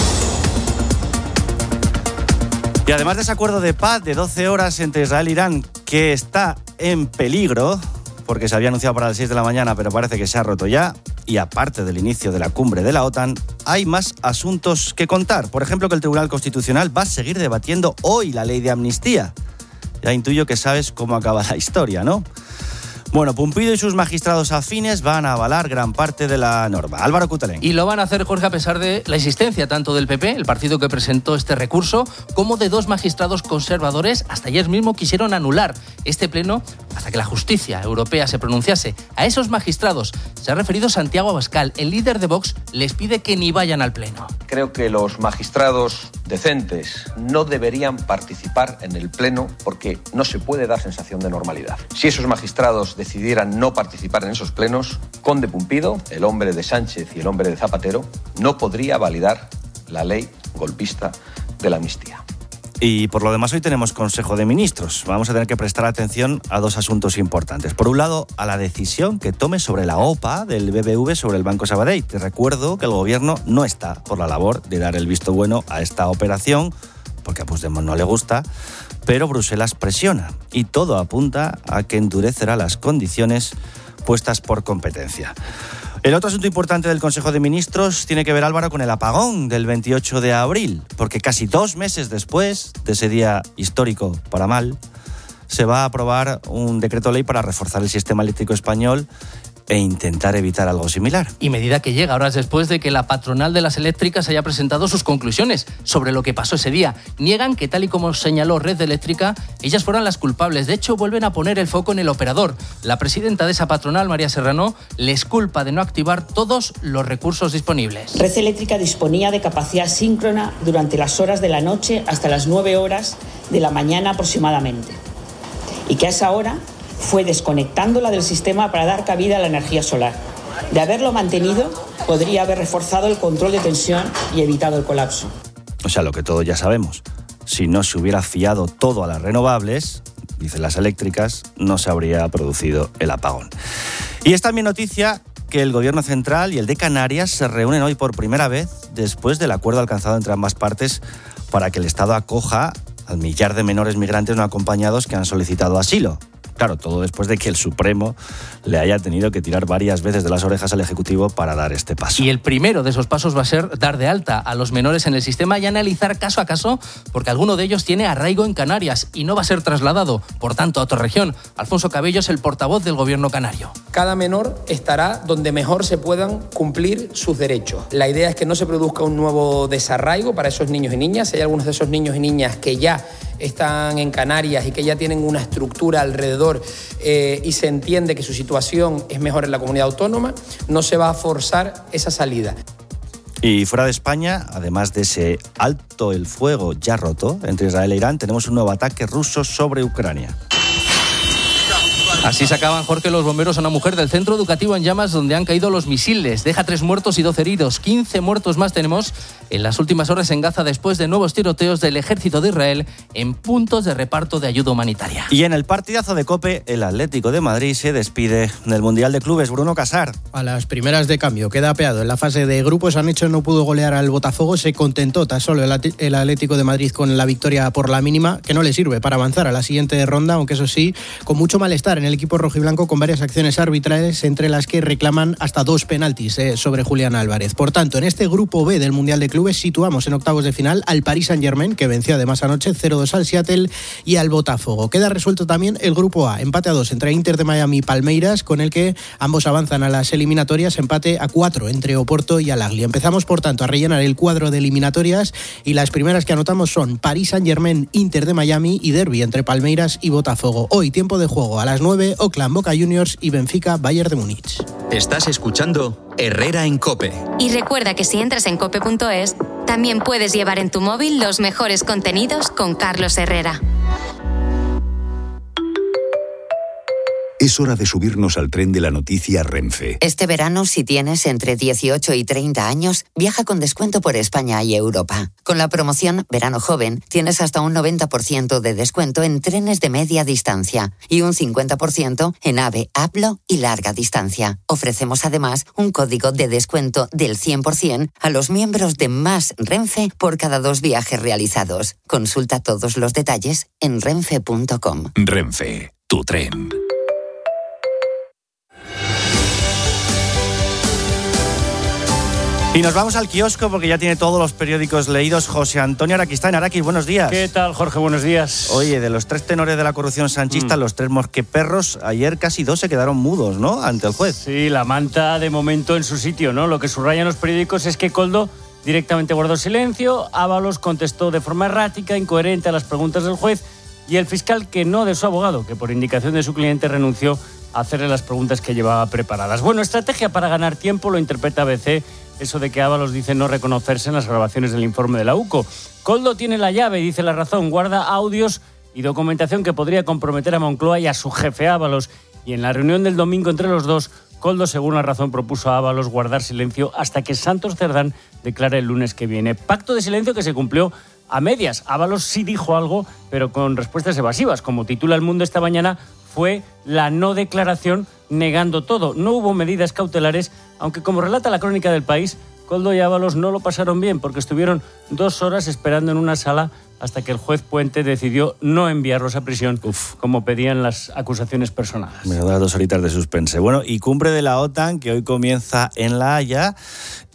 Y además de ese acuerdo de paz de doce horas entre Israel e Irán, que está en peligro, porque se había anunciado para las seis de la mañana, pero parece que se ha roto ya, y aparte del inicio de la cumbre de la OTAN, hay más asuntos que contar. Por ejemplo, que el Tribunal Constitucional va a seguir debatiendo hoy la ley de amnistía. Ya intuyo que sabes cómo acaba la historia, ¿no? Bueno, Pumpido y sus magistrados afines van a avalar gran parte de la norma. Álvaro Cutelén. Y lo van a hacer, Jorge, a pesar de la insistencia tanto del P P, el partido que presentó este recurso, como de dos magistrados conservadores. Hasta ayer mismo quisieron anular este pleno hasta que la justicia europea se pronunciase. A esos magistrados se ha referido Santiago Abascal. El líder de Vox les pide que ni vayan al pleno. Creo que los magistrados decentes no deberían participar en el pleno porque no se puede dar sensación de normalidad. Si esos magistrados decidieran no participar en esos plenos, Conde Pumpido, el hombre de Sánchez y el hombre de Zapatero, no podría validar la ley golpista de la amnistía. Y por lo demás hoy tenemos Consejo de Ministros. Vamos a tener que prestar atención a dos asuntos importantes. Por un lado, a la decisión que tome sobre la O P A del B B V sobre el Banco Sabadell. Te recuerdo que el gobierno no está por la labor de dar el visto bueno a esta operación, porque a Puigdemont no le gusta, pero Bruselas presiona y todo apunta a que endurecerá las condiciones puestas por competencia. El otro asunto importante del Consejo de Ministros tiene que ver, Álvaro, con el apagón del veintiocho de abril, porque casi dos meses después de ese día histórico para mal, se va a aprobar un decreto ley para reforzar el sistema eléctrico español e intentar evitar algo similar. Y medida que llega horas después de que la patronal de las eléctricas haya presentado sus conclusiones sobre lo que pasó ese día. Niegan que, tal y como señaló Red Eléctrica, ellas fueran las culpables. De hecho, vuelven a poner el foco en el operador. La presidenta de esa patronal, María Serrano, les culpa de no activar todos los recursos disponibles. Red Eléctrica disponía de capacidad síncrona durante las horas de la noche hasta las nueve horas de la mañana aproximadamente. Y que a esa hora fue desconectándola del sistema para dar cabida a la energía solar. De haberlo mantenido, podría haber reforzado el control de tensión y evitado el colapso. O sea, lo que todos ya sabemos. Si no se hubiera fiado todo a las renovables, dicen las eléctricas, no se habría producido el apagón. Y es también noticia que el Gobierno central y el de Canarias se reúnen hoy por primera vez después del acuerdo alcanzado entre ambas partes para que el Estado acoja al millar de menores migrantes no acompañados que han solicitado asilo. Claro, todo después de que el Supremo le haya tenido que tirar varias veces de las orejas al Ejecutivo para dar este paso. Y el primero de esos pasos va a ser dar de alta a los menores en el sistema y analizar caso a caso, porque alguno de ellos tiene arraigo en Canarias y no va a ser trasladado, por tanto, a otra región. Alfonso Cabello es el portavoz del Gobierno canario. Cada menor estará donde mejor se puedan cumplir sus derechos. La idea es que no se produzca un nuevo desarraigo para esos niños y niñas. Si hay algunos de esos niños y niñas que ya están en Canarias y que ya tienen una estructura alrededor eh, y se entiende que su situación es mejor en la comunidad autónoma, no se va a forzar esa salida. Y fuera de España, además de ese alto el fuego ya roto entre Israel e Irán, tenemos un nuevo ataque ruso sobre Ucrania. Así sacaban, Jorge, los bomberos a una mujer del centro educativo en llamas donde han caído los misiles. Deja tres muertos y doce heridos. quince muertos más tenemos en las últimas horas en Gaza después de nuevos tiroteos del ejército de Israel en puntos de reparto de ayuda humanitaria. Y en el partidazo de COPE, el Atlético de Madrid se despide del Mundial de Clubes. Bruno Casar. A las primeras de cambio, queda apeado en la fase de grupos. Anhecho no pudo golear al Botafogo, se contentó tan solo el Atlético de Madrid con la victoria por la mínima, que no le sirve para avanzar a la siguiente ronda, aunque eso sí, con mucho malestar en el equipo rojiblanco, con varias acciones arbitrales, entre las que reclaman hasta dos penaltis eh, sobre Julián Álvarez. Por tanto, en este grupo B del Mundial de Clubes situamos en octavos de final al Paris Saint-Germain, que venció además anoche cero dos al Seattle, y al Botafogo. Queda resuelto también el grupo A, empate a dos entre Inter de Miami y Palmeiras, con el que ambos avanzan a las eliminatorias, empate a cuatro entre Oporto y Al-Ahly. Empezamos, por tanto, a rellenar el cuadro de eliminatorias y las primeras que anotamos son Paris Saint-Germain, Inter de Miami y derbi entre Palmeiras y Botafogo. Hoy, tiempo de juego a las nueve, Oakland Boca Juniors y Benfica Bayern de Múnich. Estás escuchando Herrera en COPE. Y recuerda que si entras en cope punto es, también puedes llevar en tu móvil los mejores contenidos con Carlos Herrera. Es hora de subirnos al tren de la noticia Renfe. Este verano, si tienes entre dieciocho y treinta años, viaja con descuento por España y Europa. Con la promoción Verano Joven, tienes hasta un noventa por ciento de descuento en trenes de media distancia y un cincuenta por ciento en AVE, AVLO y larga distancia. Ofrecemos además un código de descuento del cien por ciento a los miembros de Más Renfe por cada dos viajes realizados. Consulta todos los detalles en renfe punto com. Renfe, tu tren. Y nos vamos al kiosco porque ya tiene todos los periódicos leídos José Antonio Araquistán. Araquis, buenos días. ¿Qué tal, Jorge? Buenos días. Oye, de los tres tenores de la corrupción sanchista, mm. los tres mosqueperros, ayer casi dos se quedaron mudos, ¿no?, ante el juez. Sí, la manta de momento en su sitio, ¿no? Lo que subrayan los periódicos es que Koldo directamente guardó silencio, Ábalos contestó de forma errática, incoherente a las preguntas del juez, y el fiscal que no de su abogado, que por indicación de su cliente renunció a hacerle las preguntas que llevaba preparadas. Bueno, estrategia para ganar tiempo, lo interpreta A B C, eso de que Ábalos dice no reconocerse en las grabaciones del informe de la U C O. Koldo tiene la llave, dice La Razón, guarda audios y documentación que podría comprometer a Moncloa y a su jefe Ábalos. Y en la reunión del domingo entre los dos, Koldo, según La Razón, propuso a Ábalos guardar silencio hasta que Santos Cerdán declare el lunes que viene. Pacto de silencio que se cumplió a medias. Ábalos sí dijo algo, pero con respuestas evasivas. Como titula El Mundo esta mañana, fue la no declaración negando todo. No hubo medidas cautelares, aunque como relata la crónica del País, Koldo y Ábalos no lo pasaron bien porque estuvieron dos horas esperando en una sala hasta que el juez Puente decidió no enviarlos a prisión, Uf. como pedían las acusaciones personales. Me da dos horitas de suspense. Bueno, y cumbre de la OTAN que hoy comienza en La Haya.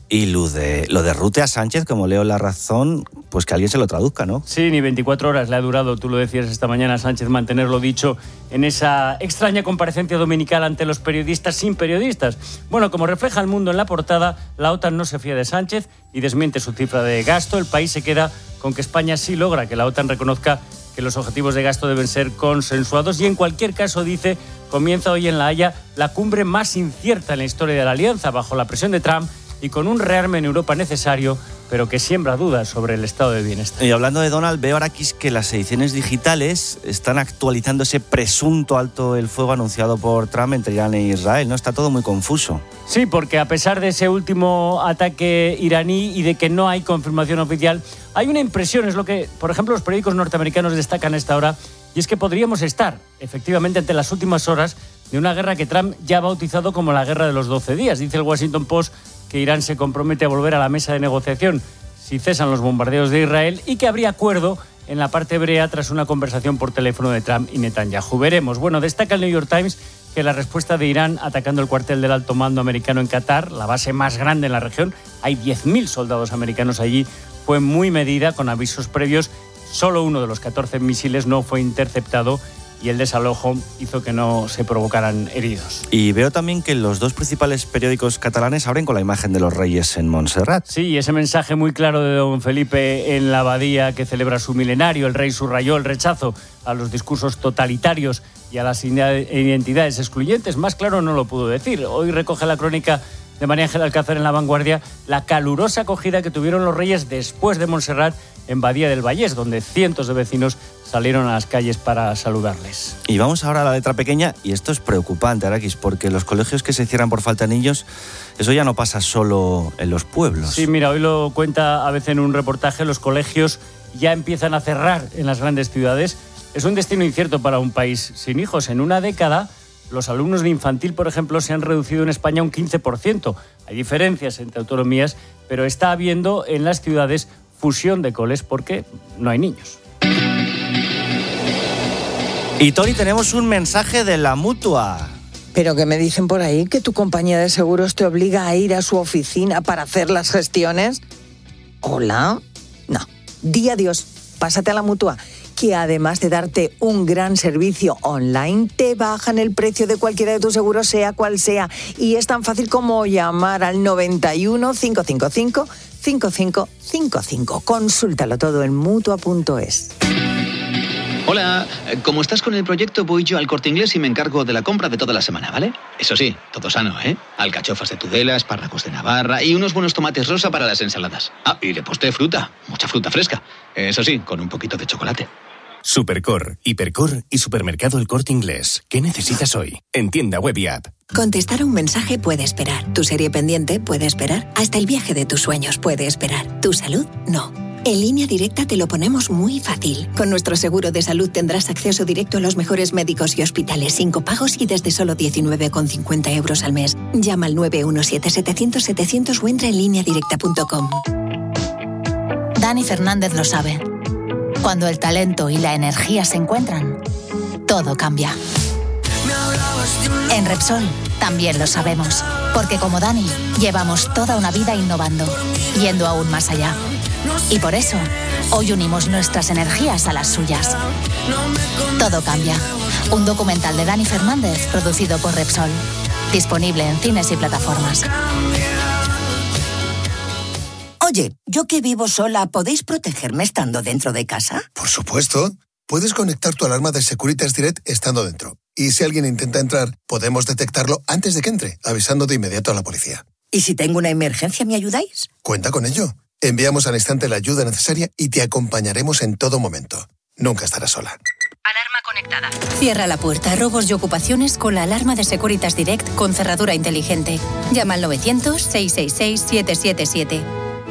Y lo de, lo de Rute a Sánchez, como leo La Razón, pues que alguien se lo traduzca, ¿no? Sí, ni veinticuatro horas le ha durado, tú lo decías esta mañana, Sánchez, mantenerlo dicho en esa extraña comparecencia dominical ante los periodistas sin periodistas. Bueno, como refleja El Mundo en la portada, la OTAN no se fía de Sánchez y desmiente su cifra de gasto. El país se queda con que España sí logra que la OTAN reconozca que los objetivos de gasto deben ser consensuados y en cualquier caso, dice, comienza hoy en La Haya la cumbre más incierta en la historia de la alianza, bajo la presión de Trump y con un rearme en Europa necesario, pero que siembra dudas sobre el estado de bienestar. Y hablando de Donald, veo ahora aquí que las ediciones digitales están actualizando ese presunto alto el fuego anunciado por Trump entre Irán e Israel, ¿no? Está todo muy confuso. Sí, porque a pesar de ese último ataque iraní y de que no hay confirmación oficial, hay una impresión, es lo que, por ejemplo, los periódicos norteamericanos destacan a esta hora, y es que podríamos estar, efectivamente, ante las últimas horas de una guerra que Trump ya ha bautizado como la guerra de los doce días. Dice el Washington Post que Irán se compromete a volver a la mesa de negociación si cesan los bombardeos de Israel y que habría acuerdo en la parte hebrea tras una conversación por teléfono de Trump y Netanyahu. Veremos. Bueno, destaca el New York Times que la respuesta de Irán atacando el cuartel del alto mando americano en Qatar, la base más grande en la región, hay diez mil soldados americanos allí, fue muy medida, con avisos previos. Solo uno de los catorce misiles no fue interceptado y el desalojo hizo que no se provocaran heridos. Y veo también que los dos principales periódicos catalanes abren con la imagen de los Reyes en Montserrat. Sí, ese mensaje muy claro de don Felipe en la abadía que celebra su milenario. El rey subrayó el rechazo a los discursos totalitarios y a las identidades excluyentes. Más claro no lo pudo decir. Hoy recoge la crónica de María Ángel Alcázar en La Vanguardia la calurosa acogida que tuvieron los Reyes después de Montserrat en Badía del Vallés, donde cientos de vecinos salieron a las calles para saludarles. Y vamos ahora a la letra pequeña, y esto es preocupante, Araquis, porque los colegios que se cierran por falta de niños, eso ya no pasa solo en los pueblos. Sí, mira, hoy lo cuenta a veces en un reportaje, los colegios ya empiezan a cerrar en las grandes ciudades. Es un destino incierto para un país sin hijos. En una década, los alumnos de infantil, por ejemplo, se han reducido en España un quince por ciento. Hay diferencias entre autonomías, pero está habiendo en las ciudades fusión de coles porque no hay niños. Y Tony, tenemos un mensaje de la Mutua. Pero que me dicen por ahí que tu compañía de seguros te obliga a ir a su oficina para hacer las gestiones. ¿Hola? No. Di adiós. Pásate a la Mutua, que además de darte un gran servicio online, te bajan el precio de cualquiera de tus seguros, sea cual sea. Y es tan fácil como llamar al noventa y uno, cinco cinco cinco, cinco cinco cinco cinco. Consúltalo todo en mutua punto es. Hola, como estás con el proyecto, voy yo al Corte Inglés y me encargo de la compra de toda la semana, ¿vale? Eso sí, todo sano, ¿eh? Alcachofas de Tudela, espárragos de Navarra y unos buenos tomates rosa para las ensaladas. Ah, y de postre fruta, mucha fruta fresca. Eso sí, con un poquito de chocolate. Supercor, Hipercor y Supermercado El Corte Inglés. ¿Qué necesitas hoy? En tienda web y app. Contestar a un mensaje puede esperar. Tu serie pendiente puede esperar. Hasta el viaje de tus sueños puede esperar. Tu salud, no. En Línea Directa te lo ponemos muy fácil. Con nuestro seguro de salud tendrás acceso directo a los mejores médicos y hospitales sin copagos y desde solo diecinueve con cincuenta euros al mes. Llama al nueve uno siete, setecientos, setecientos o entra en línea directa punto com. Dani Fernández lo sabe. Cuando el talento y la energía se encuentran, todo cambia. En Repsol también lo sabemos, porque como Dani, llevamos toda una vida innovando, yendo aún más allá. Y por eso, hoy unimos nuestras energías a las suyas. Todo cambia. Un documental de Dani Fernández, producido por Repsol. Disponible en cines y plataformas. Oye, yo que vivo sola, ¿podéis protegerme estando dentro de casa? Por supuesto. Puedes conectar tu alarma de Securitas Direct estando dentro. Y si alguien intenta entrar, podemos detectarlo antes de que entre, avisando de inmediato a la policía. ¿Y si tengo una emergencia, me ayudáis? Cuenta con ello. Enviamos al instante la ayuda necesaria y te acompañaremos en todo momento. Nunca estarás sola. Alarma conectada. Cierra la puerta a robos y ocupaciones con la alarma de Securitas Direct con cerradura inteligente. Llama al novecientos, seiscientos sesenta y seis, siete siete siete.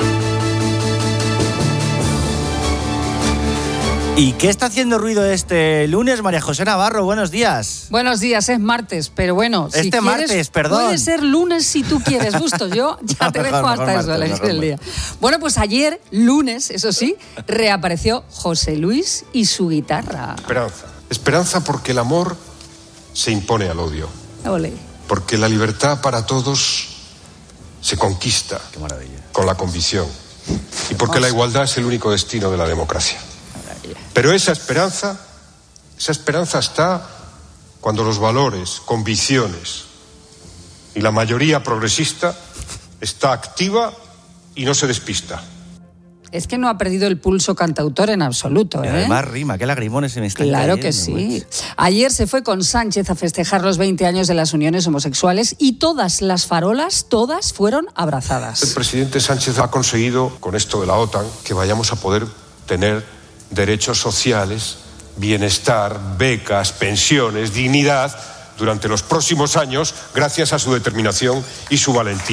¿Y qué está haciendo ruido este lunes, María José Navarro? Buenos días. Buenos días, es martes, pero bueno, si Este quieres, martes, perdón. Puede ser lunes si tú quieres, Bustos. Yo ya no, te mejor, dejo hasta mejor eso, martes, elegir mejor el día. Bueno, pues ayer, lunes, eso sí, reapareció José Luis y su guitarra. Esperanza. Esperanza porque el amor se impone al odio. Ole. Porque la libertad para todos se conquista con la convicción y porque la igualdad es el único destino de la democracia. Pero esa esperanza, esa esperanza está cuando los valores, convicciones y la mayoría progresista está activa y no se despista. Es que no ha perdido el pulso cantautor en absoluto, ¿eh? Y además rima, qué lagrimones se me están Claro cayendo, que sí. macho. Ayer se fue con Sánchez a festejar los veinte años de las uniones homosexuales y todas las farolas, todas fueron abrazadas. El presidente Sánchez ha conseguido, con esto de la OTAN, que vayamos a poder tener derechos sociales, bienestar, becas, pensiones, dignidad durante los próximos años, gracias a su determinación y su valentía.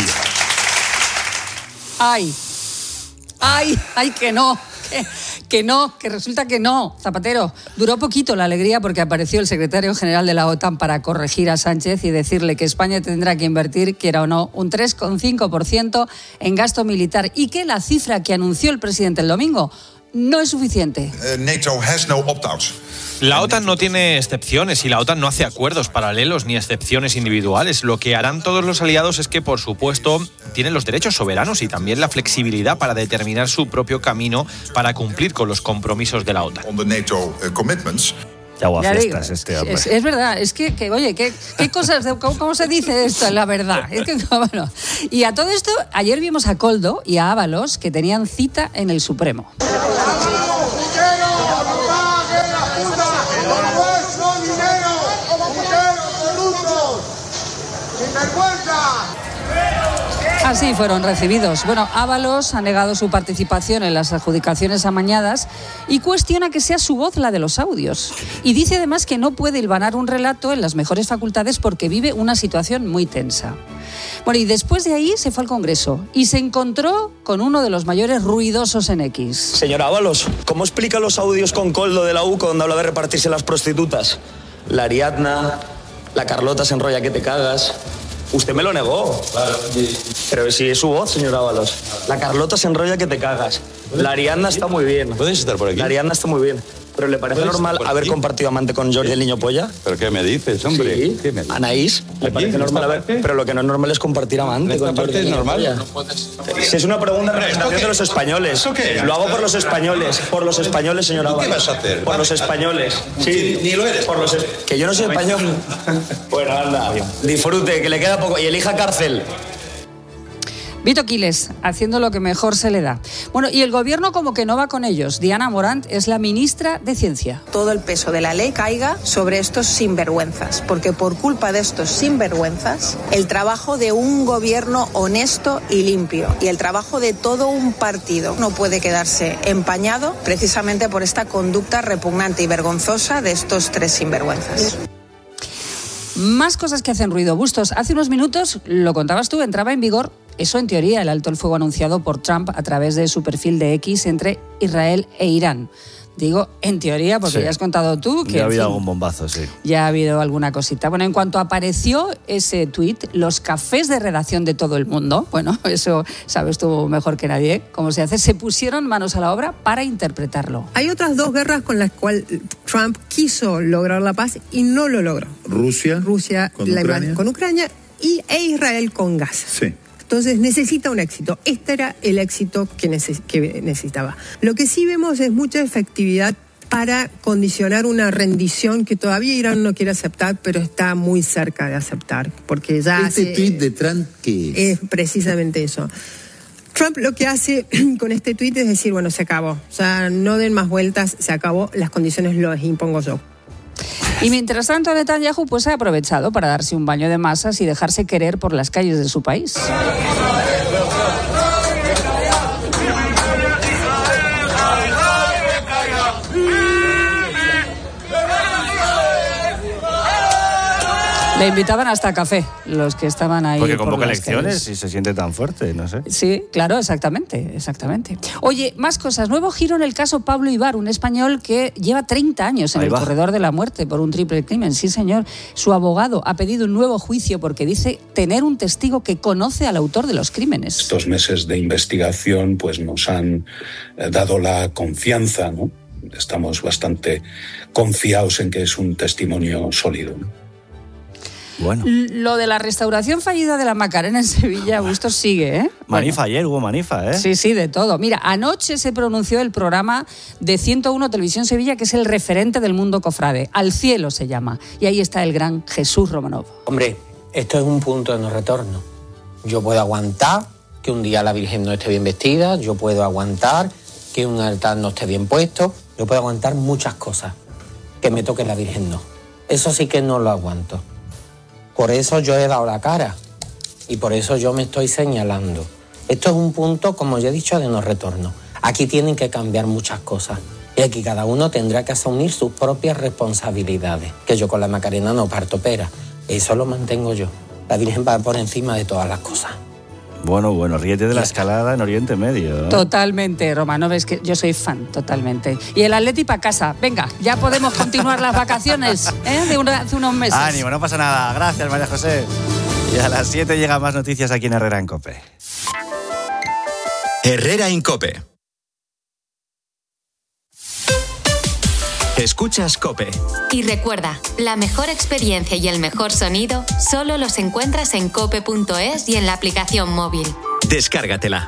¡Ay! ¡Ay! ¡Ay, que no! Que, que no, que resulta que no, Zapatero. Duró poquito la alegría porque apareció el secretario general de la OTAN para corregir a Sánchez y decirle que España tendrá que invertir, quiera o no, un tres coma cinco por ciento en gasto militar y que la cifra que anunció el presidente el domingo no es suficiente. Uh, NATO has no opt-outs. La OTAN no tiene excepciones y la OTAN no hace acuerdos paralelos ni excepciones individuales. Lo que harán todos los aliados es que, por supuesto, tienen los derechos soberanos y también la flexibilidad para determinar su propio camino para cumplir con los compromisos de la OTAN. On the NATO uh, commitments. Ya Ya digo, este hombre. Es, es verdad, es que, que oye, ¿qué, qué cosas, de, cómo, cómo se dice esto? La verdad. Es que, bueno. Y a todo esto, ayer vimos a Koldo y a Ábalos que tenían cita en el Supremo. Así fueron recibidos. Bueno, Ábalos ha negado su participación en las adjudicaciones amañadas y cuestiona que sea su voz la de los audios. Y dice además que no puede hilvanar un relato en las mejores facultades porque vive una situación muy tensa. Bueno, y después de ahí se fue al Congreso y se encontró con uno de los mayores ruidosos en X. Señora Ábalos, ¿cómo explica los audios con Koldo de la U C O donde habla de repartirse las prostitutas? La Ariadna, la Carlota se enrolla que te cagas. Usted me lo negó. Claro. Pero si es su voz, señor Ábalos. La Carlota se enrolla que te cagas. La Ariadna está muy bien. ¿Puedes estar por aquí? La Ariadna está muy bien. ¿Pero le parece normal haber compartido amante con George el niño polla? ¿Pero qué me dices, hombre? Sí. ¿Qué me dices? Anaís, ¿le parece normal haber? Pero lo que no es normal es compartir amante con George el niño polla. Si es una pregunta de representación de los españoles. Lo hago por los españoles. Por los españoles, señor Ábalos. ¿Qué vas a hacer? Por los españoles. Sí. Ni lo eres. Por los es... Que yo no soy español. Bueno, anda. Disfrute, que le queda poco. Y elija cárcel. Vito Quiles, haciendo lo que mejor se le da. Bueno, y el gobierno como que no va con ellos. Diana Morant es la ministra de Ciencia. Todo el peso de la ley caiga sobre estos sinvergüenzas, porque por culpa de estos sinvergüenzas, el trabajo de un gobierno honesto y limpio y el trabajo de todo un partido no puede quedarse empañado precisamente por esta conducta repugnante y vergonzosa de estos tres sinvergüenzas. Más cosas que hacen ruido. Bustos, hace unos minutos, lo contabas tú, entraba en vigor, eso en teoría, el alto el fuego anunciado por Trump a través de su perfil de X entre Israel e Irán. Digo, en teoría, porque sí. ya has contado tú que... Ya ha habido en fin, algún bombazo, sí. Ya ha habido alguna cosita. Bueno, en cuanto apareció ese tuit, los cafés de redacción de todo el mundo, bueno, eso sabes tú mejor que nadie cómo se hace, se pusieron manos a la obra para interpretarlo. Hay otras dos guerras con las cuales Trump quiso lograr la paz y no lo logró. Rusia, Rusia con la, Ucrania, con Ucrania y, e Israel con Gaza. Sí. Entonces necesita un éxito. Este era el éxito que, neces- que necesitaba. Lo que sí vemos es mucha efectividad para condicionar una rendición que todavía Irán no quiere aceptar, pero está muy cerca de aceptar. Porque ya ¿Este hace, tuit de Trump qué es? es precisamente eso. Trump lo que hace con este tuit es decir, bueno, se acabó. O sea, no den más vueltas, se acabó, las condiciones las impongo yo. Y mientras tanto, Netanyahu pues, ha aprovechado para darse un baño de masas y dejarse querer por las calles de su país. Le invitaban hasta café los que estaban ahí. Porque por convoca las elecciones calles. y se siente tan fuerte, no sé. Sí, claro, exactamente, exactamente. Oye, más cosas. Nuevo giro en el caso Pablo Ibar, un español que lleva treinta años en Ahí el va. corredor de la muerte por un triple crimen. Sí, señor. Su abogado ha pedido un nuevo juicio porque dice tener un testigo que conoce al autor de los crímenes. Estos meses de investigación pues nos han eh, dado la confianza, ¿no? Estamos bastante confiados en que es un testimonio sólido, ¿no? Bueno. Lo de la restauración fallida de la Macarena en Sevilla, Bustos, sigue, ¿eh? Manifa Bueno. ayer, hubo manifa, ¿eh? Sí, sí, de todo. Mira, anoche se pronunció el programa de ciento uno Televisión Sevilla, que es el referente del mundo cofrade. Al cielo se llama. Y ahí está el gran Jesús Romanov. Hombre, esto es un punto de no retorno. Yo puedo aguantar que un día la Virgen no esté bien vestida, yo puedo aguantar que un altar no esté bien puesto, yo puedo aguantar muchas cosas. Que me toque la Virgen no. Eso sí que no lo aguanto. Por eso yo he dado la cara y por eso yo me estoy señalando. Esto es un punto, como ya he dicho, de no retorno. Aquí tienen que cambiar muchas cosas y aquí cada uno tendrá que asumir sus propias responsabilidades. Que yo con la Macarena no parto pera, eso lo mantengo yo. La Virgen va por encima de todas las cosas. Bueno, bueno, ríete de la escalada en Oriente Medio, ¿eh? Totalmente, Romanov, es que yo soy fan, totalmente. Y el Atleti para casa. Venga, ya podemos continuar las vacaciones, ¿eh? De una, hace unos meses. Ánimo, no pasa nada. Gracias, María José. Y a las siete llegan más noticias aquí en Herrera en COPE. Herrera en COPE. Escuchas COPE. Y recuerda, la mejor experiencia y el mejor sonido solo los encuentras en cope punto es y en la aplicación móvil. Descárgatela.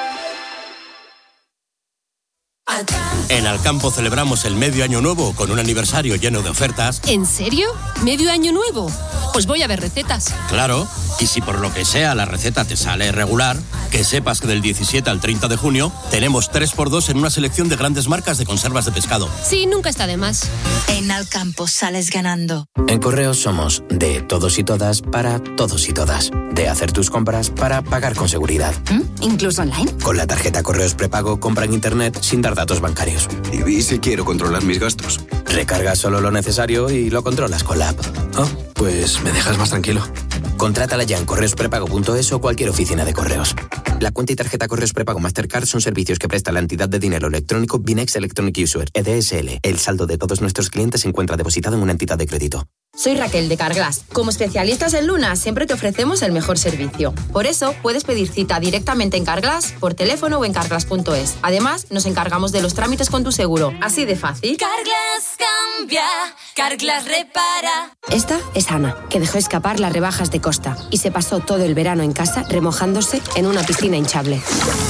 En Alcampo celebramos el medio año nuevo con un aniversario lleno de ofertas. ¿En serio? ¿Medio año nuevo? Pues voy a ver recetas. Claro, y si por lo que sea la receta te sale regular, que sepas que del diecisiete al treinta de junio tenemos tres por dos en una selección de grandes marcas de conservas de pescado. Sí, nunca está de más. En Alcampo sales ganando. En Correos somos de todos y todas para todos y todas. De hacer tus compras para pagar con seguridad. ¿Mm? ¿Incluso online? Con la tarjeta Correos Prepago compra en internet sin dar datos bancarios. ¿Y si quiero controlar mis gastos? Recargas solo lo necesario y lo controlas con la app. Oh, pues me dejas más tranquilo. Contrátala ya en correos prepago punto es o cualquier oficina de correos. La cuenta y tarjeta Correos Prepago Mastercard son servicios que presta la entidad de dinero electrónico Binex Electronic User, E D S L. El saldo de todos nuestros clientes se encuentra depositado en una entidad de crédito. Soy Raquel de Carglass. Como especialistas en Luna, siempre te ofrecemos el mejor servicio. Por eso, puedes pedir cita directamente en Carglass, por teléfono o en carglass punto es. Además, nos encargamos de los trámites con tu seguro. Así de fácil. Carglass cambia, Carglass repara. Esta es Ana, que dejó escapar las rebajas de Costa y se pasó todo el verano en casa remojándose en una piscina hinchable.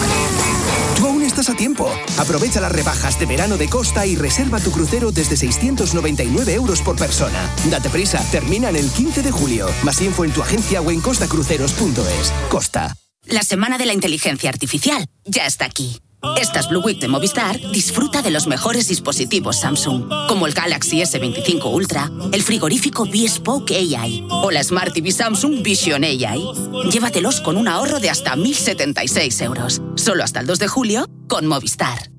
Tú aún estás a tiempo. Aprovecha las rebajas de verano de Costa y reserva tu crucero desde seiscientos noventa y nueve euros por persona. Date prisa, terminan el quince de julio. Más info en tu agencia o en costa cruceros punto es. Costa. La semana de la inteligencia artificial ya está aquí. Estas Blue Week de Movistar disfruta de los mejores dispositivos Samsung, como el Galaxy ese veinticinco Ultra, el frigorífico Bespoke A I o la Smart T V Samsung Vision A I. Llévatelos con un ahorro de hasta mil setenta y seis euros. Solo hasta el dos de julio con Movistar.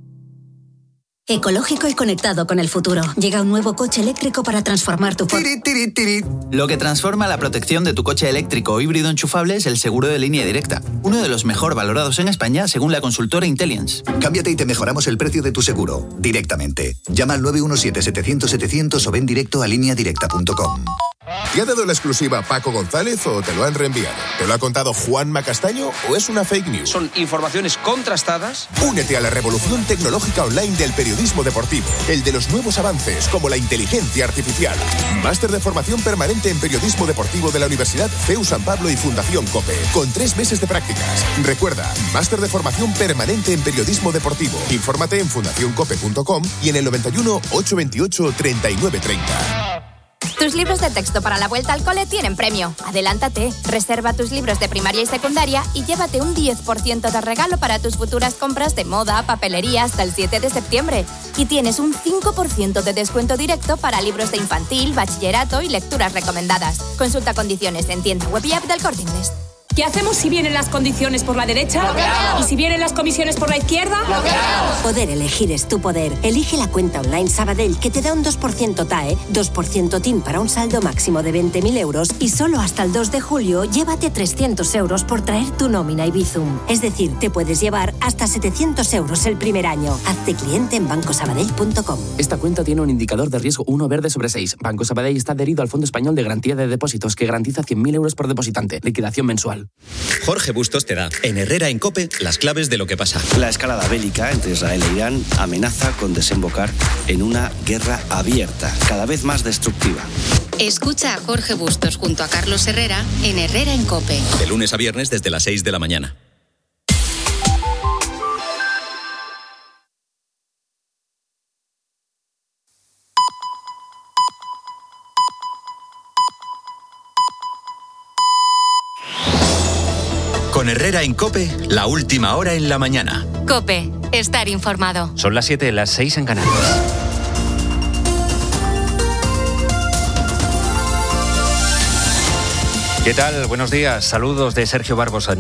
Ecológico y conectado con el futuro. Llega un nuevo coche eléctrico para transformar tu... Tiri, tiri, tiri. Lo que transforma la protección de tu coche eléctrico o híbrido enchufable es el seguro de línea directa. Uno de los mejor valorados en España según la consultora Intelliance. Cámbiate y te mejoramos el precio de tu seguro. Directamente. Llama al nueve uno siete, setecientos, setecientos o ven directo a línea directa punto com. ¿Te ha dado la exclusiva Paco González o te lo han reenviado? ¿Te lo ha contado Juanma Castaño o es una fake news? Son informaciones contrastadas. Únete a la revolución tecnológica online del periodismo deportivo, el de los nuevos avances como la inteligencia artificial. Máster de formación permanente en periodismo deportivo de la Universidad C E U San Pablo y Fundación COPE, con tres meses de prácticas. Recuerda, máster de formación permanente en periodismo deportivo. Infórmate en fundación cope punto com y en el noventa y uno, ochocientos veintiocho, treinta y nueve treinta. Tus libros de texto para la vuelta al cole tienen premio. Adelántate, reserva tus libros de primaria y secundaria y llévate un diez por ciento de regalo para tus futuras compras de moda, papelería hasta el siete de septiembre. Y tienes un cinco por ciento de descuento directo para libros de infantil, bachillerato y lecturas recomendadas. Consulta condiciones en tienda web y app del Corte Inglés. ¿Qué hacemos si vienen las condiciones por la derecha? ¡Bloqueados! ¿Y si vienen las comisiones por la izquierda? ¡Bloqueados! Poder elegir es tu poder. Elige la cuenta online Sabadell que te da un dos por ciento T A E, dos por ciento T I N para un saldo máximo de veinte mil euros y solo hasta el dos de julio llévate trescientos euros por traer tu nómina y Bizum. Es decir, te puedes llevar hasta setecientos euros el primer año. Hazte cliente en banco sabadell punto com. Esta cuenta tiene un indicador de riesgo uno verde sobre seis. Banco Sabadell está adherido al Fondo Español de Garantía de Depósitos que garantiza cien mil euros por depositante. Liquidación mensual. Jorge Bustos te da, en Herrera en COPE, las claves de lo que pasa. La escalada bélica entre Israel e Irán amenaza con desembocar en una guerra abierta, cada vez más destructiva. Escucha a Jorge Bustos junto a Carlos Herrera en Herrera en COPE. De lunes a viernes desde las seis de la mañana. Con Herrera en COPE, la última hora en la mañana. COPE, estar informado. Son las siete, las seis en Canarias. ¿Qué tal? Buenos días. Saludos de Sergio Barbosa.